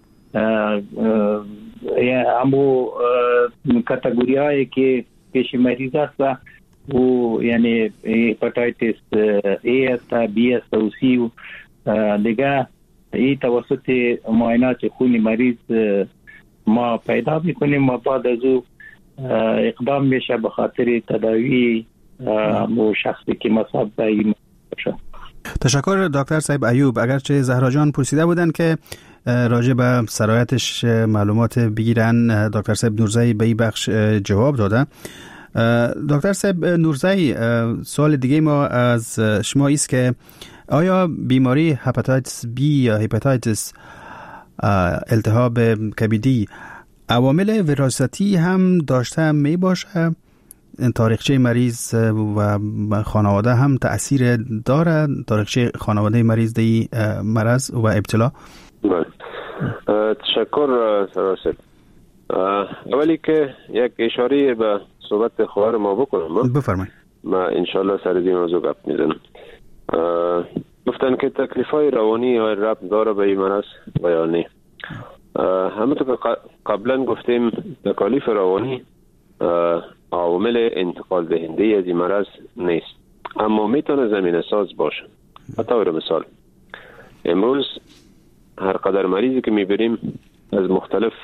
همو کاتگوری هایی که پیش مریض است و یعنی هپاتیتس A است، B است و C و دیگه این توسط معاینات خون مریض ما پیدا میکنیم و بعد از او اقدام میشه به خاطر تداوی و شخصی که مصاب به این باشه. تشکر دکتر صاحب ایوب. اگرچه زهرا جان پرسیده بودن که راجع به سرایتش معلومات بگیرن، دکتر صاحب نورزی به این بخش جواب داده. دکتر صاحب نورزی، سوال دیگه ما از شما است که آیا بیماری هپاتیتس بی یا هپاتیتس التهاب کبدی عوامل وراثتی هم داشته می باشه؟ تاریخچه مریض و خانواده هم تأثیر داره؟ تاریخچه خانواده مریض دی مرض و ابتلا؟ تشکر سراسر. اولی که یک اشاره به صحبت خواهر ما بکنم. بفرمایید. ما انشالله سر این موضوع گپ میزنم. گفتن که تکلیفای روانی یا ربط داره به این مرض و یا نه. همونطور که قبلا گفتیم تکالیف روانی عوامل انتقال دهنده از این مرض نیست، اما میتونه زمینه ساز باشه. بطور مثال امروز هر قدر مریضی که میبریم از مختلف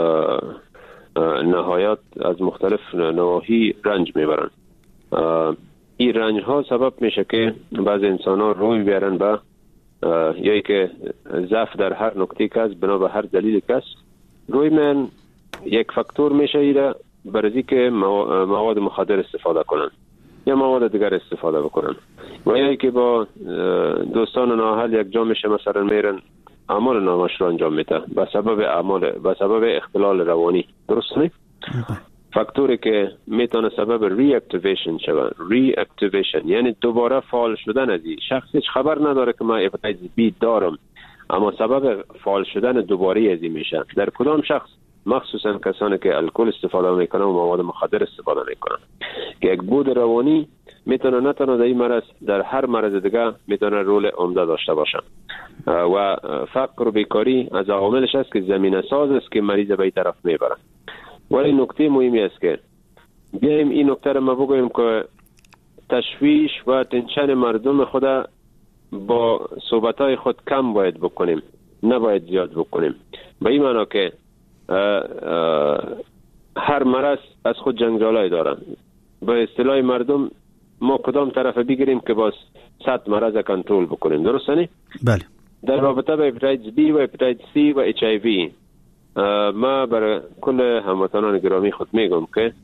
نهایات، از مختلف نواحی رنج میبرن. این رنج ها سبب میشه که بعض انسان ها روی بیارن به یا که ضعف در هر نکته کس بنا به هر دلیل کس روی من یک فاکتور میشه ایره برای که مواد مخدر استفاده کنن یا مواد دیگر استفاده بکنن، و یا که با دوستان نااهل یک جا میشه مثلا میرن اعمال نامشروع انجام میده به سبب اختلال روانی. درست نه؟ فاکتوری که میتونه سبب ری اکتیویشن شود. ری اکتیویشن یعنی دوباره فعال شدن از این شخص. هیچ خبر نداره که من هپاتیتس بی دارم، اما سبب فعال شدن دوباره از این میشه. در کدام شخص؟ مخصوصا کسانی که الکل استفاده میکنن و مواد مخدر استفاده میکنن، که یک بود روانی میتونه نه تنها در این مرض، در هر مرض دیگه میتونه رول عمده داشته باشه. و فقر و بیکاری از عواملش است که زمینه ساز است که مریض به این طرف میبره. ولی نکته مهمی است که بیایم این نکته رو ما بگویم که تشویش و تنشن مردم خود با صحبتهای خود کم باید بکنیم، نباید زیاد بکنیم. به این معنی که هر مرض از خود جنجالای دارن. به اصطلاح مردم ما کدام طرف بگیریم که باز 100 مرض کنترل بکنیم. درسته نه؟ بله. در رابطه با هپاتیتس بی و هپاتیتس سی و اچ آی وی ما برای کل هموطنان گرامی خود میگم که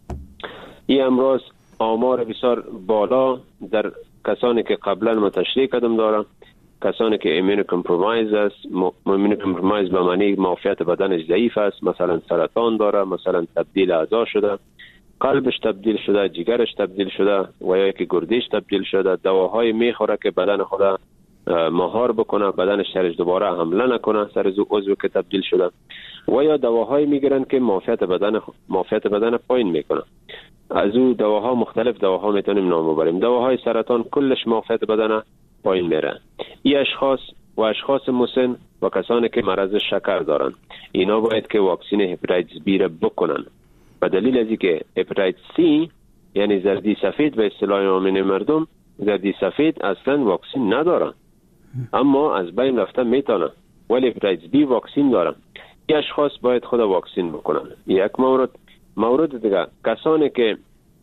این امراض آمار بسیار بالا در کسانی که قبلا ما تشریح کردم دارن، کسانی که ایمون کمپرومایز است. ایمون کمپرومایز به معنی معافیت بدنش ضعیف است، مثلا سرطان داره، مثلا تبدیل اعضا شده، قلبش تبدیل شده، جگرش تبدیل شده و یا که گردش تبدیل شده، دواهای میخوره که بدن خود مهار بکنه، بدنش سرش دوباره حمله نکنه سر عضو که تبدیل شده، و یا دواهای میگیرن که معافیت بدن پایین میکنه. از او دواها مختلف دواها میتونیم نام ببریم. دواهای سرطان کلش معافیت بدن پایین میره. این اشخاص مسن و کسانی که مرض شکر دارن اینا باید که واکسین هپاتیتس بی را بکنن. به دلیل از اینکه هپاتیتس سی یعنی زردی سفید به اصطلاح عامه مردم، زردی سفید اصلا واکسین ندارن اما از بین رفته میتونه، ولی هپاتیتس بی واکسین دارن. این اشخاص باید خود واکسین بکنن. یک مورد دیگه کسانی که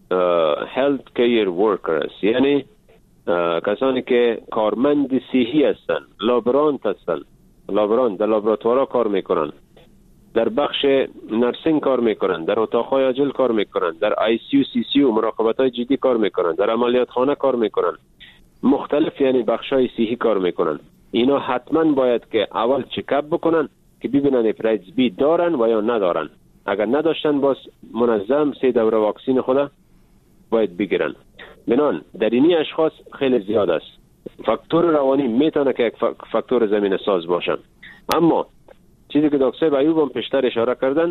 health care workers یعنی کسانی که کارمند صحی هستن، لابرانت هستن، در لابراتوارا کار میکنن، در بخش نرسینگ کار میکنن، در اتاقهای عاجل کار میکنن، در آی سی یو سی سی یو مراقبت‌های جدی کار میکنن، در عملیات خانه کار میکنن، مختلف یعنی بخشای صحی کار میکنن. اینا حتما باید که اول چکاپ بکنن که ببینن هپاتیتس بی دارن و یا ندارن. اگر نداشتن باز منظم 3 دوره واکسین خود باید بگیرن. بنان در اینی اشخاص خیلی زیاد است. فاکتور روانی میتونه که یک فاکتور زمینه ساز باشه، اما چیزی که دکتر ایوب هم پیشتر اشاره کردن،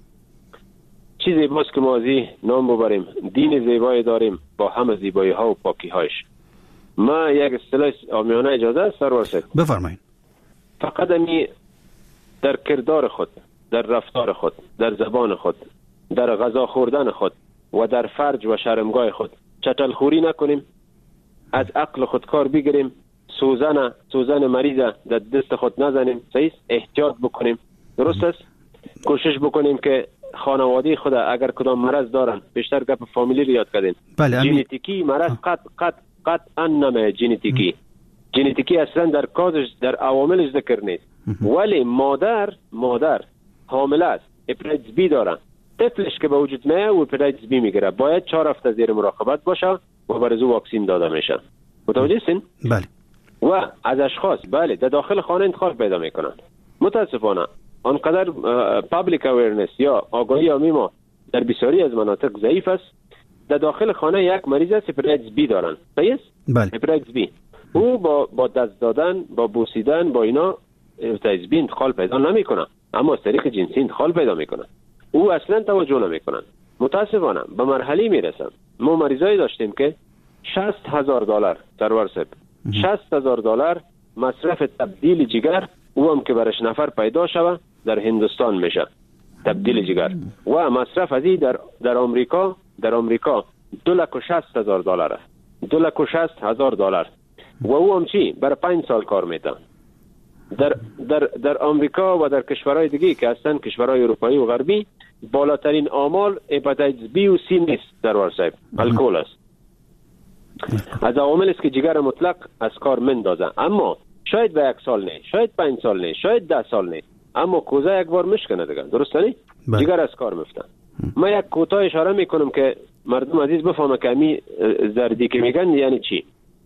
چیزی باز که ما ازی نام ببریم، دین زیبایی داریم با همه زیبایی ها و پاکی هایش. ما یک اصطلاح عامیانه اجازه است سرور صاحب؟ بفرمایید. فقط امی در کردار خود، در رفتار خود، در زبان خود، در غذا خوردن خود و در فرج و شرمگاه خود چتل خوری نکنیم، از عقل خود کار بگیریم، سوزن مریض در دست خود نزنیم، صحیح احتیاط بکنیم. درست است؟ کوشش بکنیم که خانواده خود اگر کدام مرض دارن، بیشتر گپ فامیلی رو یاد کردین، بله، ژنتیکی مرض قطعا نمی ژنتیکی اصلا در کازش در عواملش ذکر نیست. ولی مادر حامله است، هپاتیتس بی داره، طفلش که به وجود میاد و هپاتیتس بی میگیره، باید 4 هفته زیر مراقبت باشه و برای واکسین داده میشه. متوجه هستین؟ بله. و از اشخاص بله در داخل خانه انتقال پیدا میکنن. متاسفانه آنقدر پابلیک اویرنس یا آگاهی عامی ما در بسیاری از مناطق ضعیف است. در داخل خانه یک مریض است هپاتیتس بی دارن، صحیح است؟ بله. هپاتیتس بی او با دست دادن، با بوسیدن، با اینا هپاتیتس بی انتقال پیدا نمیکنه، اما از طریق جنسی انتقال پیدا میکنه. او اصلا توجه نمیکنن. متاسفانه به مرحله میرسن. ما مریضایی داشتیم که $60,000 سرور صاحب، $60,000 مصرف تبدیل جگر، او هم که برش نفر پیدا شوه در هندوستان میشه تبدیل جگر، و مصرف ازی در آمریکا $260,000 است. $260,000 و او هم چی برای 5 سال کار میده. در آمریکا و در کشورهای دیگه که هستن کشورهای اروپایی و غربی بالاترین آمار هپاتیتس بی و سی نیست سرور صاحب، الکل است. از عوامل است که جگر مطلق از کار مندازه، اما شاید به 1 سال نه، شاید 5 سال نه، شاید 10 سال نه، اما کوزه یک بار مشکنه دیگه، درسته نه؟ جگر از کار میفته. ما یک کوتاه اشاره میکنم که مردم عزیز بفهمه که امی زردی که میگن یعنی چی.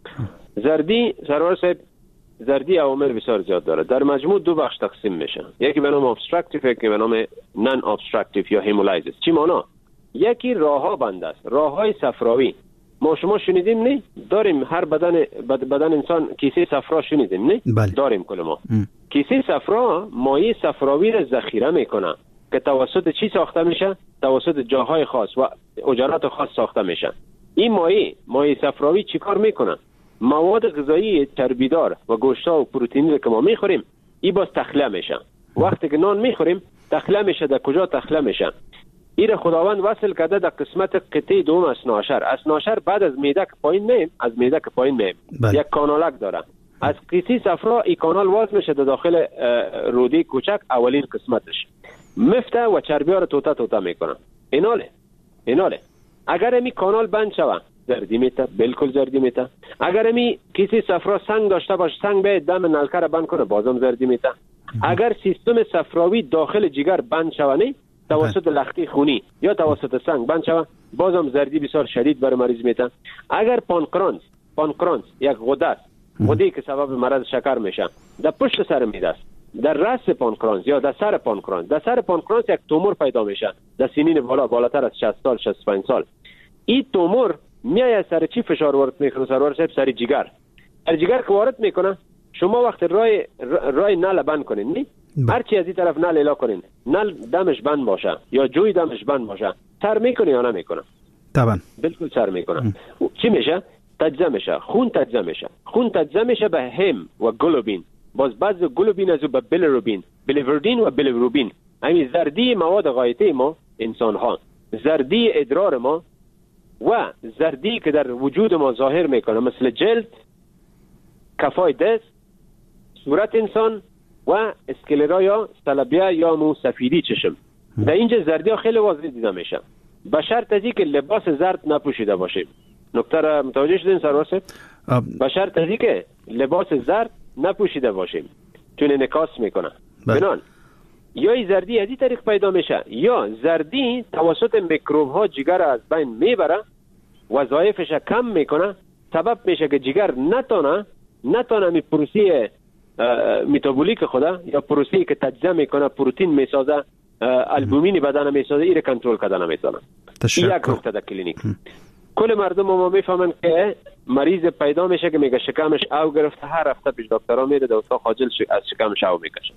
زردی سرور صاحب، زردی عوامل بسیار زیاد داره. در مجموع 2 بخش تقسیم میشه، یکی به نام ابستراکتیو، یکی به نام نان ابستراکتیو یا هیمولایزیس. چی معنا؟ یکی راهها بند است، راههای صفراوی. ما شما شنیدیم نه؟ داریم هر بدن انسان کیسه صفرا شنیدیم نه؟ بله. داریم کل ما. کیسه صفرا مایع صفراوی را ذخیره میکنه که توسط چی ساخته میشه؟ توسط جاهای خاص و حجرات خاص ساخته میشه. این مایع صفراوی چی کار میکنه؟ مواد غذایی چربیدار و گوشت‌ها و پروتئینی که ما میخوریم این باز تخلیه میشه. وقتی که نان میخوریم تخلیه میشه. در کجا تخلیه میشه؟ این خداوند وصل کرده در قسمت قطعه دوم اسناشر بعد از معده که پایین میم یک کانالک داره. از کیسه صفرا این کانال واز میشه در داخل روده کوچک، اولین قسمتش مفته و چربی‌ها رو توتا میکنه. ایناله اگر این کانال بند شوه زردی میته، بالکل زردی میته. اگر می کیسه صفرا سنگ داشته باشه، سنگ به دم نلکه را بند کنه، بازم زردی میته. اگر سیستم صفراوی داخل جگر بند شوه نه، توسط لختی خونی یا توسط سنگ بند شوه، بازم زردی بسیار شدید بر مریض میته. اگر پانکرانس یک غده است، غده‌ای که سبب مرض شکر میشه، در پشت سر معده است، در رأس پانکرانس یا در سر پانکرانس یک تومور پیدا میشه در سنین بالاتر از 60 سال 65 سال. این تومور میای سر چی فشار وارد میکنه سرور صاحب؟ سر جگر. سر جگر که وارد میکنه، شما وقت رای نل بند کنین نی؟ هر چی از این طرف نل الا کنین، نل دمش بند باشه یا جوی دمش بند باشه، سر میکنه یا نمیکنه؟ طبعا بالکل سر میکنه. چی میشه؟ تجزیه میشه، خون تجزیه میشه به هم و گلوبین، باز بعض گلوبین از به بلیوردین و بلیوروبین. همین زردی مواد غایطه ما انسان ها، زردی ادرار ما و زردی که در وجود ما ظاهر میکنه مثل جلد، کفای دست، صورت انسان و اسکلرا یا سلبیه یا مو سفیدی چشم. در اینجا زردی ها خیلی واضح دیده میشه، به شرط ازی که لباس زرد نپوشیده باشیم. نکته را متوجه شدین سرور صاحب؟ به شرط ازی که لباس زرد نپوشیده باشیم، چون انعکاس میکنه. بنان یا زردی از این طریق پیدا میشه، یا زردی توسط میکروب ها جگر از بین میبره، وظایفش کم میکنه، سبب میشه که جگر نتونه می پروسه متابولیک خدا یا پروسه‌ای که تجزیه میکنه پروتئین میسازه، البومین بدن میسازه، این کنترل کردن نمیتونه. این یک نکته در کلینیک. کل مردم ما میفهمن که مریض پیدا میشه که میگه شکمش او گرفته، هر هفته پیش دکترها میره در اتاق عاجل از شکمش او میکشه.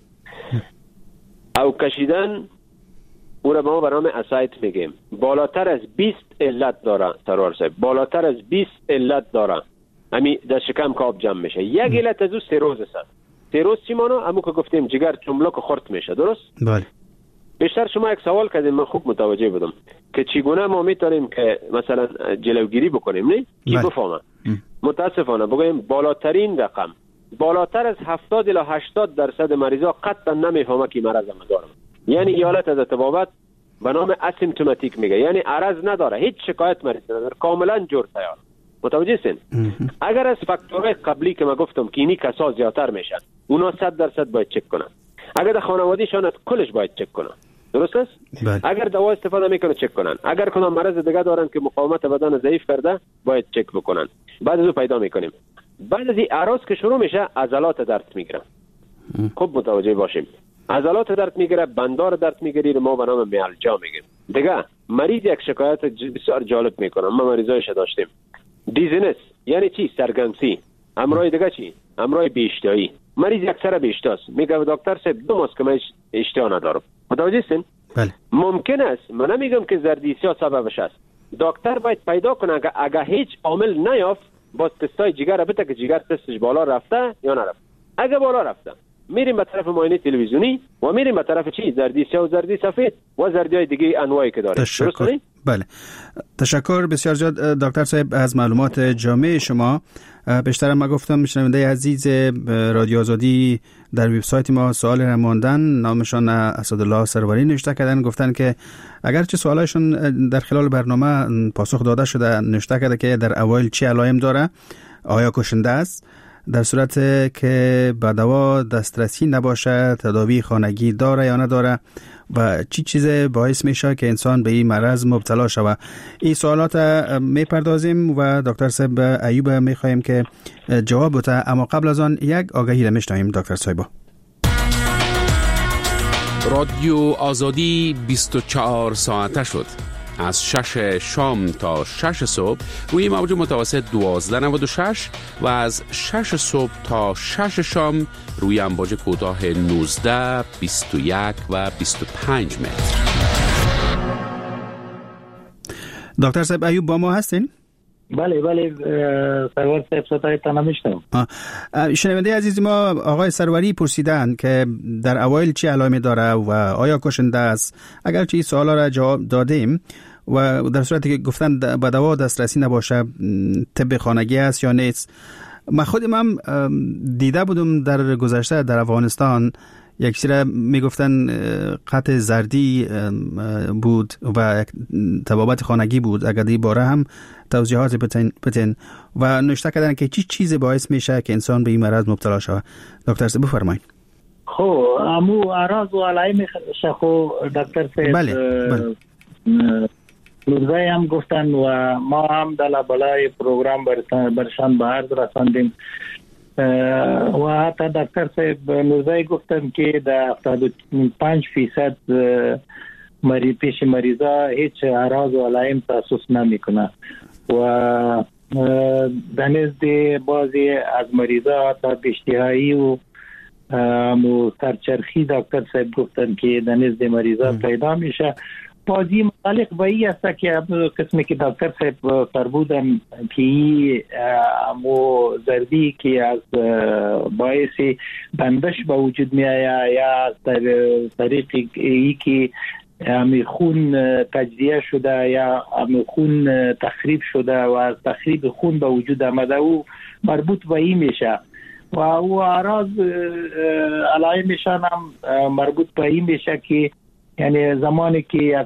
او کشیدن او را ما به نام اسایت میگیم. بالاتر از 20 علت داره سرور صاحب، بالاتر از 20 علت داره. همین در شکم که آب جمع میشه. یک علت از او سیروز است. سیروز چی مانا؟ همون که گفتیم جگر چملک خرد میشه، درست؟ بله. بیشتر شما یک سوال کردیم، من خوب متوجه بودم که چگونه ما میتونیم که مثلا جلوگیری بکنیم، نه؟ کی بفهمه. متاسفانه بگویم بالاترین رقم، بالاتر از 70 الی 80% مریضا قطعا نمیفهمه که مرض دارم. یعنی ایالت از تبابت به نام اسیمپتوماتیک میگه، یعنی عرض نداره، هیچ شکایت مریض نداره، کاملا جور تیار. متوجه هستین؟ اگر از فاکتورهای قبلی که ما گفتم که اینی کسا زیادتر میشن، اونا 100% باید چک کنن. اگر در خانوادهشان کلش باید چک کنن. درست است؟ اگر دوا استفاده میکنه چک کنن. اگر کدام مرض دیگه دارن که مقاومت بدن ضعیف کرده باید چک بکنن. بعد از او پیدا میکنیم. بعد از این اعراض که شروع میشه عضلات درد میگیره. خوب متوجه باشیم. عضلات درد میگیره، بندار درد میگیره، ما به نام میالجا میگیم. دیگه مریض یک شکایت بسیار جالب میکنه. ما مریضایش داشتیم. دیزنس یعنی چی؟ سرگرمی. امراض دیگه چی؟ امراض بی‌اشتهایی. مریض اکثر بی‌اشتهاست. میگه دکتر صاحب 2 ماه که من اشتها ندارم. متوجه هستین؟ بله. ممکن است من نمیگم که زردیسیا سببش است. دکتر باید پیدا کنه اگه هیچ عامل نیافت باز تستای جگر بده که جگر تستش بالا رفته یا نرفته. اگه بالا رفته میریم به طرف معاینه تلویزیونی و میریم به طرف چی؟ زردیسیا و زردی سفید و زردیای دیگه انواعی که داره. تشکر. بله. تشکر بسیار زیاد دکتر صاحب از معلومات جامع شما. بیشتر ما گفتم شنونده عزیز رادیو آزادی در وبسایت ما سوال را ماندن، نامشان اسدالله سروری نوشته کردن، گفتن که اگرچه سوالایشون در خلال برنامه پاسخ داده شده، نوشته کرده که در اوایل چه علائم داره، آیا کشنده است، در صورت که به دوا دسترسی نباشه تداوی خانگی داره یا نداره و چی چیز باعث میشه که انسان به این مرض مبتلا شود. این سوالات میپردازیم و دکتر صاحب ایوب میخوایم که جواب بده، اما قبل از آن یک آگهی را میشنویم دکتر صاحب. رادیو آزادی 24 ساعته شد. از 6 شام تا 6 صبح روی موج متوسط 1296 و از 6 صبح تا 6 شام روی امواج کوتاه 19، 21 و 25 متر. دکتر صاحب ایوب با ما هستین؟ بله سرور صاحب صدایتان نمیشنم. شنونده عزیز ما آقای سروری پرسیدن که در اوایل چه علائمی داره و آیا کشنده است. اگرچه این سوالا را جواب دادیم و در صورتی که گفتن به دوا دسترسی نباشه طب خانگی است یا نیست. من خودم هم دیده بودم در گذشته در افغانستان یک چیزی میگفتن قطع زردی بود و طبابت خانگی بود. اگر دی باره هم توضیحات بتین و نوشته کردن که چی چیزی باعث میشه که انسان به این مرض مبتلا شود. دکتر صاحب بفرمایید. خب امو اعراض و علائم شخو دکتر صاحب بله. نوزای هم گفتن و ما هم در بالای پروگرام برشان به عرض رساندیم و حتی دکتر صاحب نوزای گفتن که در 75% پیش مریضا هیچ اعراض و علائم تحسس نمی کنه و در نزد بعضی از مریضا تا بی‌اشتهایی و سرچرخی دکتر صاحب گفتن که در نزد مریضا پیدا میشه. بازی متعلق به این است که قسمی که دکتر صاحب فرمودن که امو زردی که از باعث بندش به وجود می آید یا از طریق ای که امی خون تجزیه شده یا امی خون تخریب شده و از تخریب خون به وجود آمده او مربوط به این میشه و او اعراض علائمشان هم مربوط به این میشه که یعنی زمانی که یک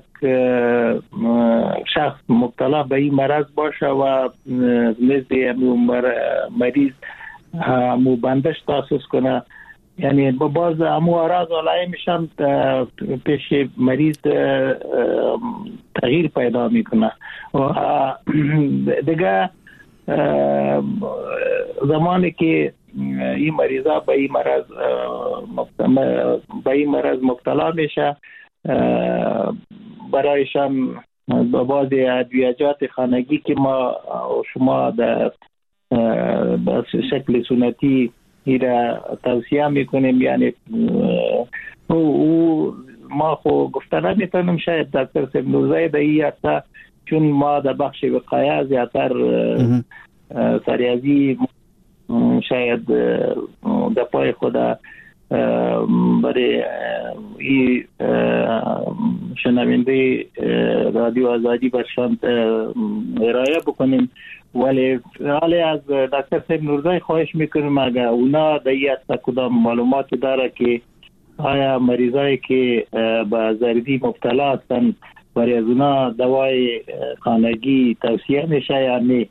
شخص مبتلا به این مرض باشه و نزد مریض بندش تاسیس کنه، یعنی با باز امو اعراض و علائمشان پیش مریض تغییر پیدا میکنه و دیگه زمانی که این مریضا به این مرض مبتلا میشه برایشان بعضی ادویجات خانگی که ما شما در شکل سنتی ایره توصیه میکنیم، یعنی او ما خو گفتن نمیتونم شاید دکتر صاحب نوزای در این هسته چون ما در بخش وقایه زیادتر سریازی شاید در پای خدا برای این شنونده رادیو آزادی برشان ارائه بکنیم، ولی از دکتر صاحب نورزای خواهش میکنیم اگر اونا دیگه کدام معلومات داره که آیا مریضایی که با زردی مبتلا هستن برای از اونا دوای خانگی توصیه میشه یا نه،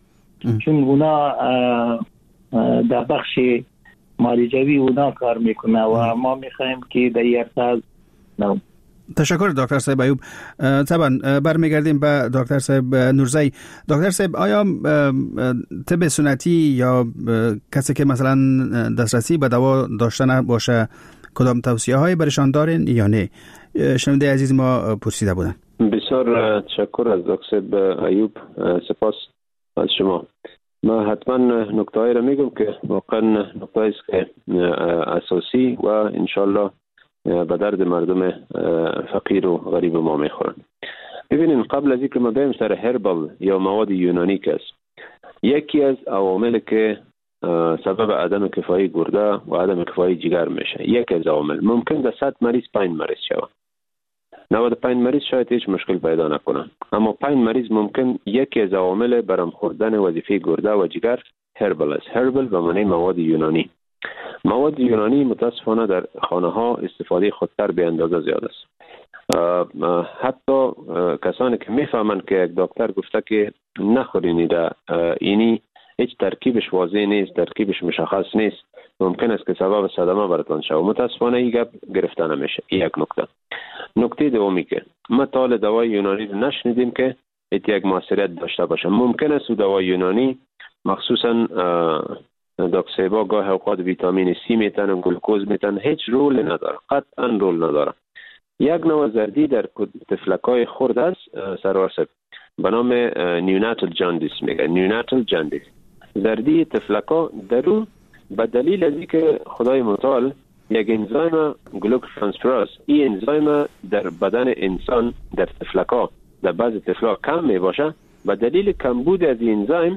چون اونا در بخش معالجوی اونا کار میکنه و ما میخوایم که در این عرصه تشکر دکتر صاحب ایوب. طبعا برمیگردیم به دکتر صاحب نورزی. دکتر صاحب آیا طب سنتی یا کسی که مثلا دسترسی به دوا داشته باشه کدام توصیه های برشان دارین یا نه؟ شنونده عزیز ما پرسیده بودن. بسیار تشکر از دکتر صاحب ایوب، سپاس از شما. ما حتما نکته‌ای را میگم که واقعا نکته‌ای است که اساسی و انشالله به درد مردم فقیر و غریب ما میخورن. ببینید قبل از اینکه ما بریم سر هربال یا مواد یونانی است، یکی از عوامل که سبب عدم کفایی گرده و عدم کفایی جگر میشه، یکی از عوامل ممکن در 100 مریض 5 مریض شود. 95 مریض شاید هیچ مشکل پیدا نکنن، اما 5 مریض ممکن یکی از عوامل برام خوردن وظیفه گرده و جگر هربال است. هربال به معنی مواد یونانی. مواد یونانی متاسفانه در خانه ها استفاده خودتر به اندازه زیاد است. حتی کسانی که میفهمند که یک دکتر گفته که نخورین اینی هیچ ترکیبش واضح نیست، ترکیبش مشخص نیست، ممکن است که سبب صدمه براتون شود. متاسفانه این گپ گرفته نمیشه. یک نکته. نکته دومی که ما تا دوای یونانی رو نشنیدیم که یک موثریت داشته باشه. ممکن است دوای یونانی مخصوصا داکسیبا گاه اوقات ویتامین سی میتن، گلوکوز میتن، هیچ رول نداره، قطعا رول نداره. یک نوع زردی در تفلکای خرد است سرور صاحب به نام نیوناتال جاندیس میگه. نیوناتال جاندیس زردی تفلکا درو به دلیل از اینکه خدای متعال یک انزایم گلوکوترانسفراز، این انزایم در بدن انسان در تفلکا در بعض تفلک کم می باشه، به دلیل کمبود از این انزایم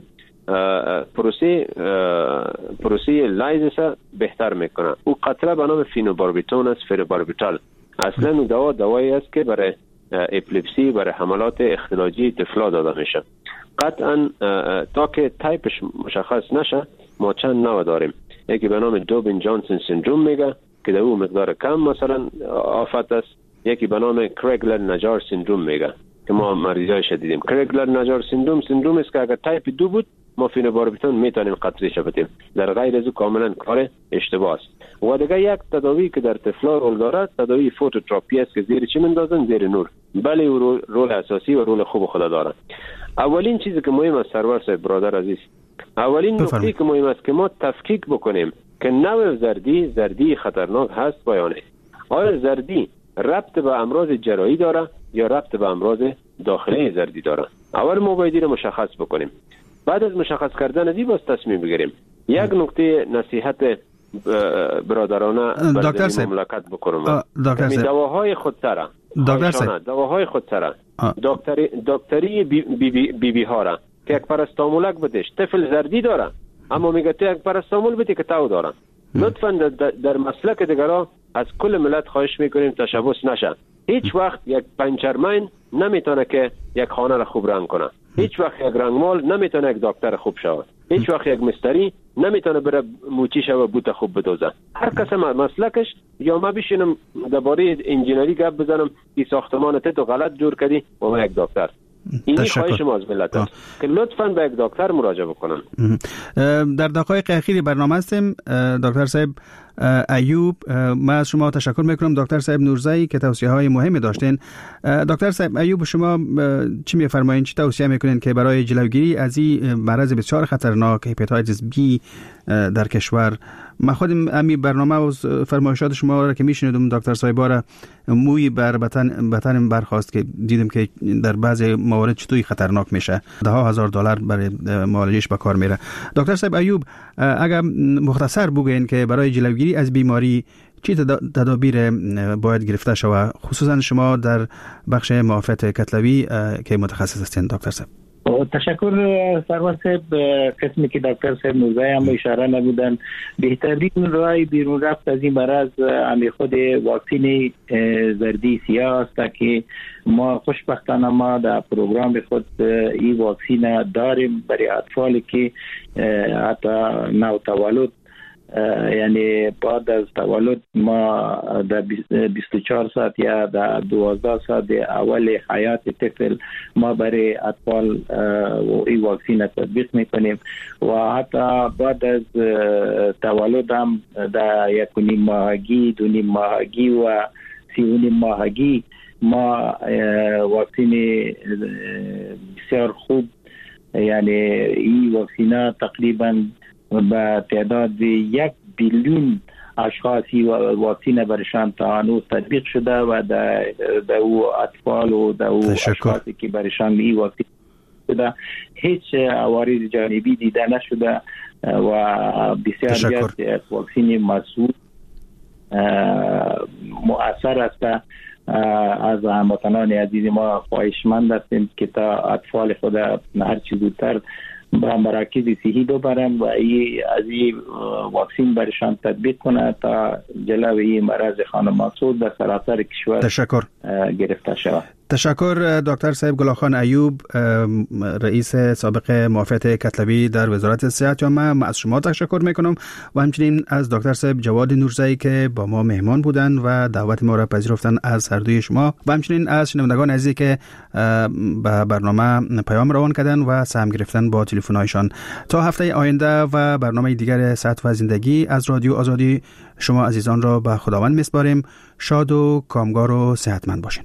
پروسه لایزش بهتر میکنه. او قطره به نام فینوباربیتون است، فینوباربیتال. اصلا اون دوایی است که برای اپیلپسی، برای حملات اختلاجی طفلا داده میشه. قطعا تا که تایپش مشخص نشه ما چند نوع داریم. یکی به نام دوبین جانسون سندروم میگه که در او مقدار کم مثلا آفت است. یکی به نام کرگلر نجار سندروم میگه که ما مریضای شدیدیم. کرگلر نجار سندروم است که اگر تایپ 2 بود ما فینوباربیتون میتونیم قطره‌اش بدیم، در غیر از او کاملا کار اشتباه است. و دیگه یک تداوی که در طفلا رول داره تداوی فوتوتراپی است که زیر چی میندازن؟ زیر نور. بله او رول اساسی و رول خوب خود داره. اولین چیزی که مهم است سرور صاحب برادر عزیز، اولین نکته که مهم است که ما تفکیک بکنیم که نوع زردی خطرناک هست یا نه. آیا زردی ربط به امراض جراحی داره یا ربط به امراض داخلی زردی داره؟ اول ما باید اینو مشخص بکنیم. بعد از مشخص کردن از این باز تصمیم بگیریم. یک نکته نصیحت برادرانه برای مملکت بکنم. دواهای خودسره، دواهای خودسره، دکتری بی ها را که یک پرستامولک بدش، طفل زردی داره اما میگه تو یک پرستامول بدی که تو داره. لطفاً در مسلک دیگرها از کل ملت خواهش میکنیم تشبث نشه. هیچ وقت یک پنچرمین نمیتونه که یک خانه را خوب رنگ کنه. هیچ وقت یک رنگمال نمیتونه یک دکتر خوب شود. هیچ وقت یک مستری نمیتونه بره موچی شو بوت خوب بدوزه. هر کس مسلکش. یا ما بشینم درباره انجینری گپ بزنم این ساختمان تو غلط جور کردی و ما یک دکتر. این خواهش ما از ملت است که لطفاً به یک دکتر مراجعه بکنن. در دقایق اخیر برنامه هستیم دکتر صاحب ایوب، من از شما تشکر میکنم دکتر صاحب نورزی که توصیه های مهمی داشتین. دکتر صاحب ایوب شما چی میفرمایین، چی توصیه میکنین که برای جلوگیری از این مرض بسیار خطرناک هپاتیتس بی در کشور؟ من خودم امی برنامه و فرمایشات شما را که میشنیدم دکتر صاحب را موی بر بطن برخواست که دیدم که در بعضی موارد چطوری خطرناک میشه، $10,000 برای معالجش به کار میره. دکتر صاحب ایوب اگر مختصر بگوین که برای جلوگیری از بیماری چی تدابیر باید گرفته شود، خصوصا شما در بخش معافیت کتلوی که متخصص هستین دکتر صاحب؟ تشکر سرور صاحب. قسمی که دکتر صاحب نورزی هم اشاره نبودن، بهترین راه بیرون رفت از این مرض همی خود واکسین زردی سیاه است که ما خوشبختانه ما در پروگرام خود این واکسین داریم برای اطفالی که حتی نو تولد یعنی بعد از تولد ما در 24 ساعت یا در 12 ساعت اول حیات طفل ما برای اطفال این واکسین تطبیق میکنیم و حتی بعد از تولد هم در 1.5 ماهگی 2.5 ماهگی و 3.5 ماهگی ما واکسین بسیار خوب، یعنی این واکسینا تقریبا به تعداد 1 بیلیون اشخاصی واکسین برشان تا هنوز تطبیق شده و در او اطفال و در او اشخاصی که برشان این واکسین شده هیچ عوارض جانبی دیده نشده و بسیار زیاد واکسین مسئول مؤثر است. از هموطنان عزیز ما خواهشمند هستیم که تا اطفال خود هر چه زودتر به مراکز صحی ببرن و از این واکسین برشان تطبیق کنه تا جلوی این مرض خانمانسوز در سراسر کشور گرفته شود. تشکر دکتر صاحب گلاخان ایوب، رئیس سابق معافیت کتلوی در وزارت صحت عامه. من از شما تشکر میکنم و همچنین از دکتر صاحب جواد نورزایی که با ما مهمان بودن و دعوت ما را پذیرفتن از هر دوی شما و همچنین از شنوندگان عزیزی که به برنامه پیام روان کردن و سهم گرفتن با تلفن‌هایشان. تا هفته آینده و برنامه دیگر صحت و زندگی از رادیو آزادی شما عزیزان را به خداوند میسپاریم. شاد و کامگار و صحتمند باشین.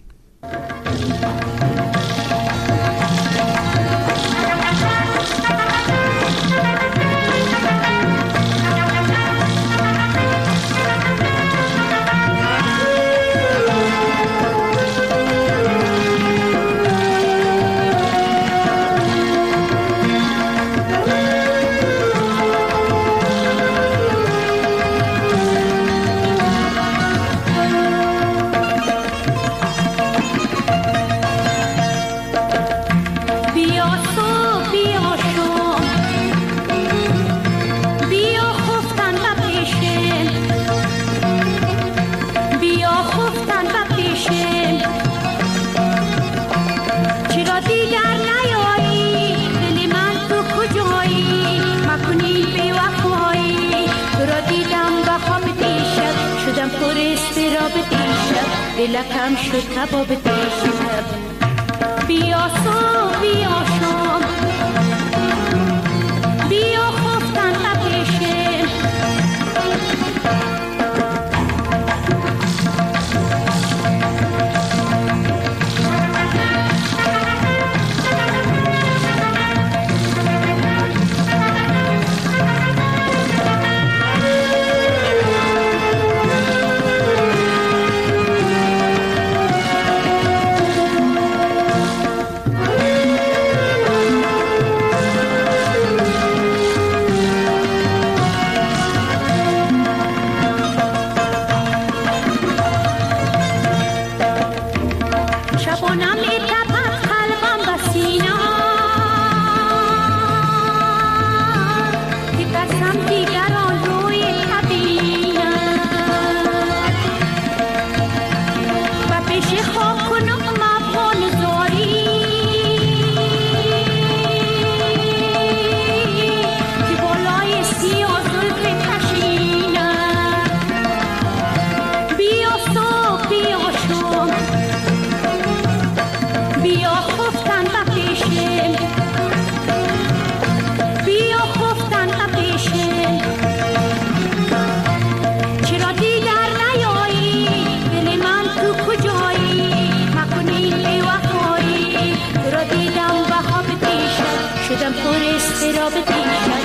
دلکم شد کباب دیشب بیا صبح بیا شام بیا خفتن تپیشه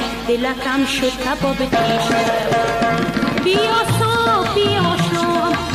دلکم شد کباب دیشب بیا صبح بیا شام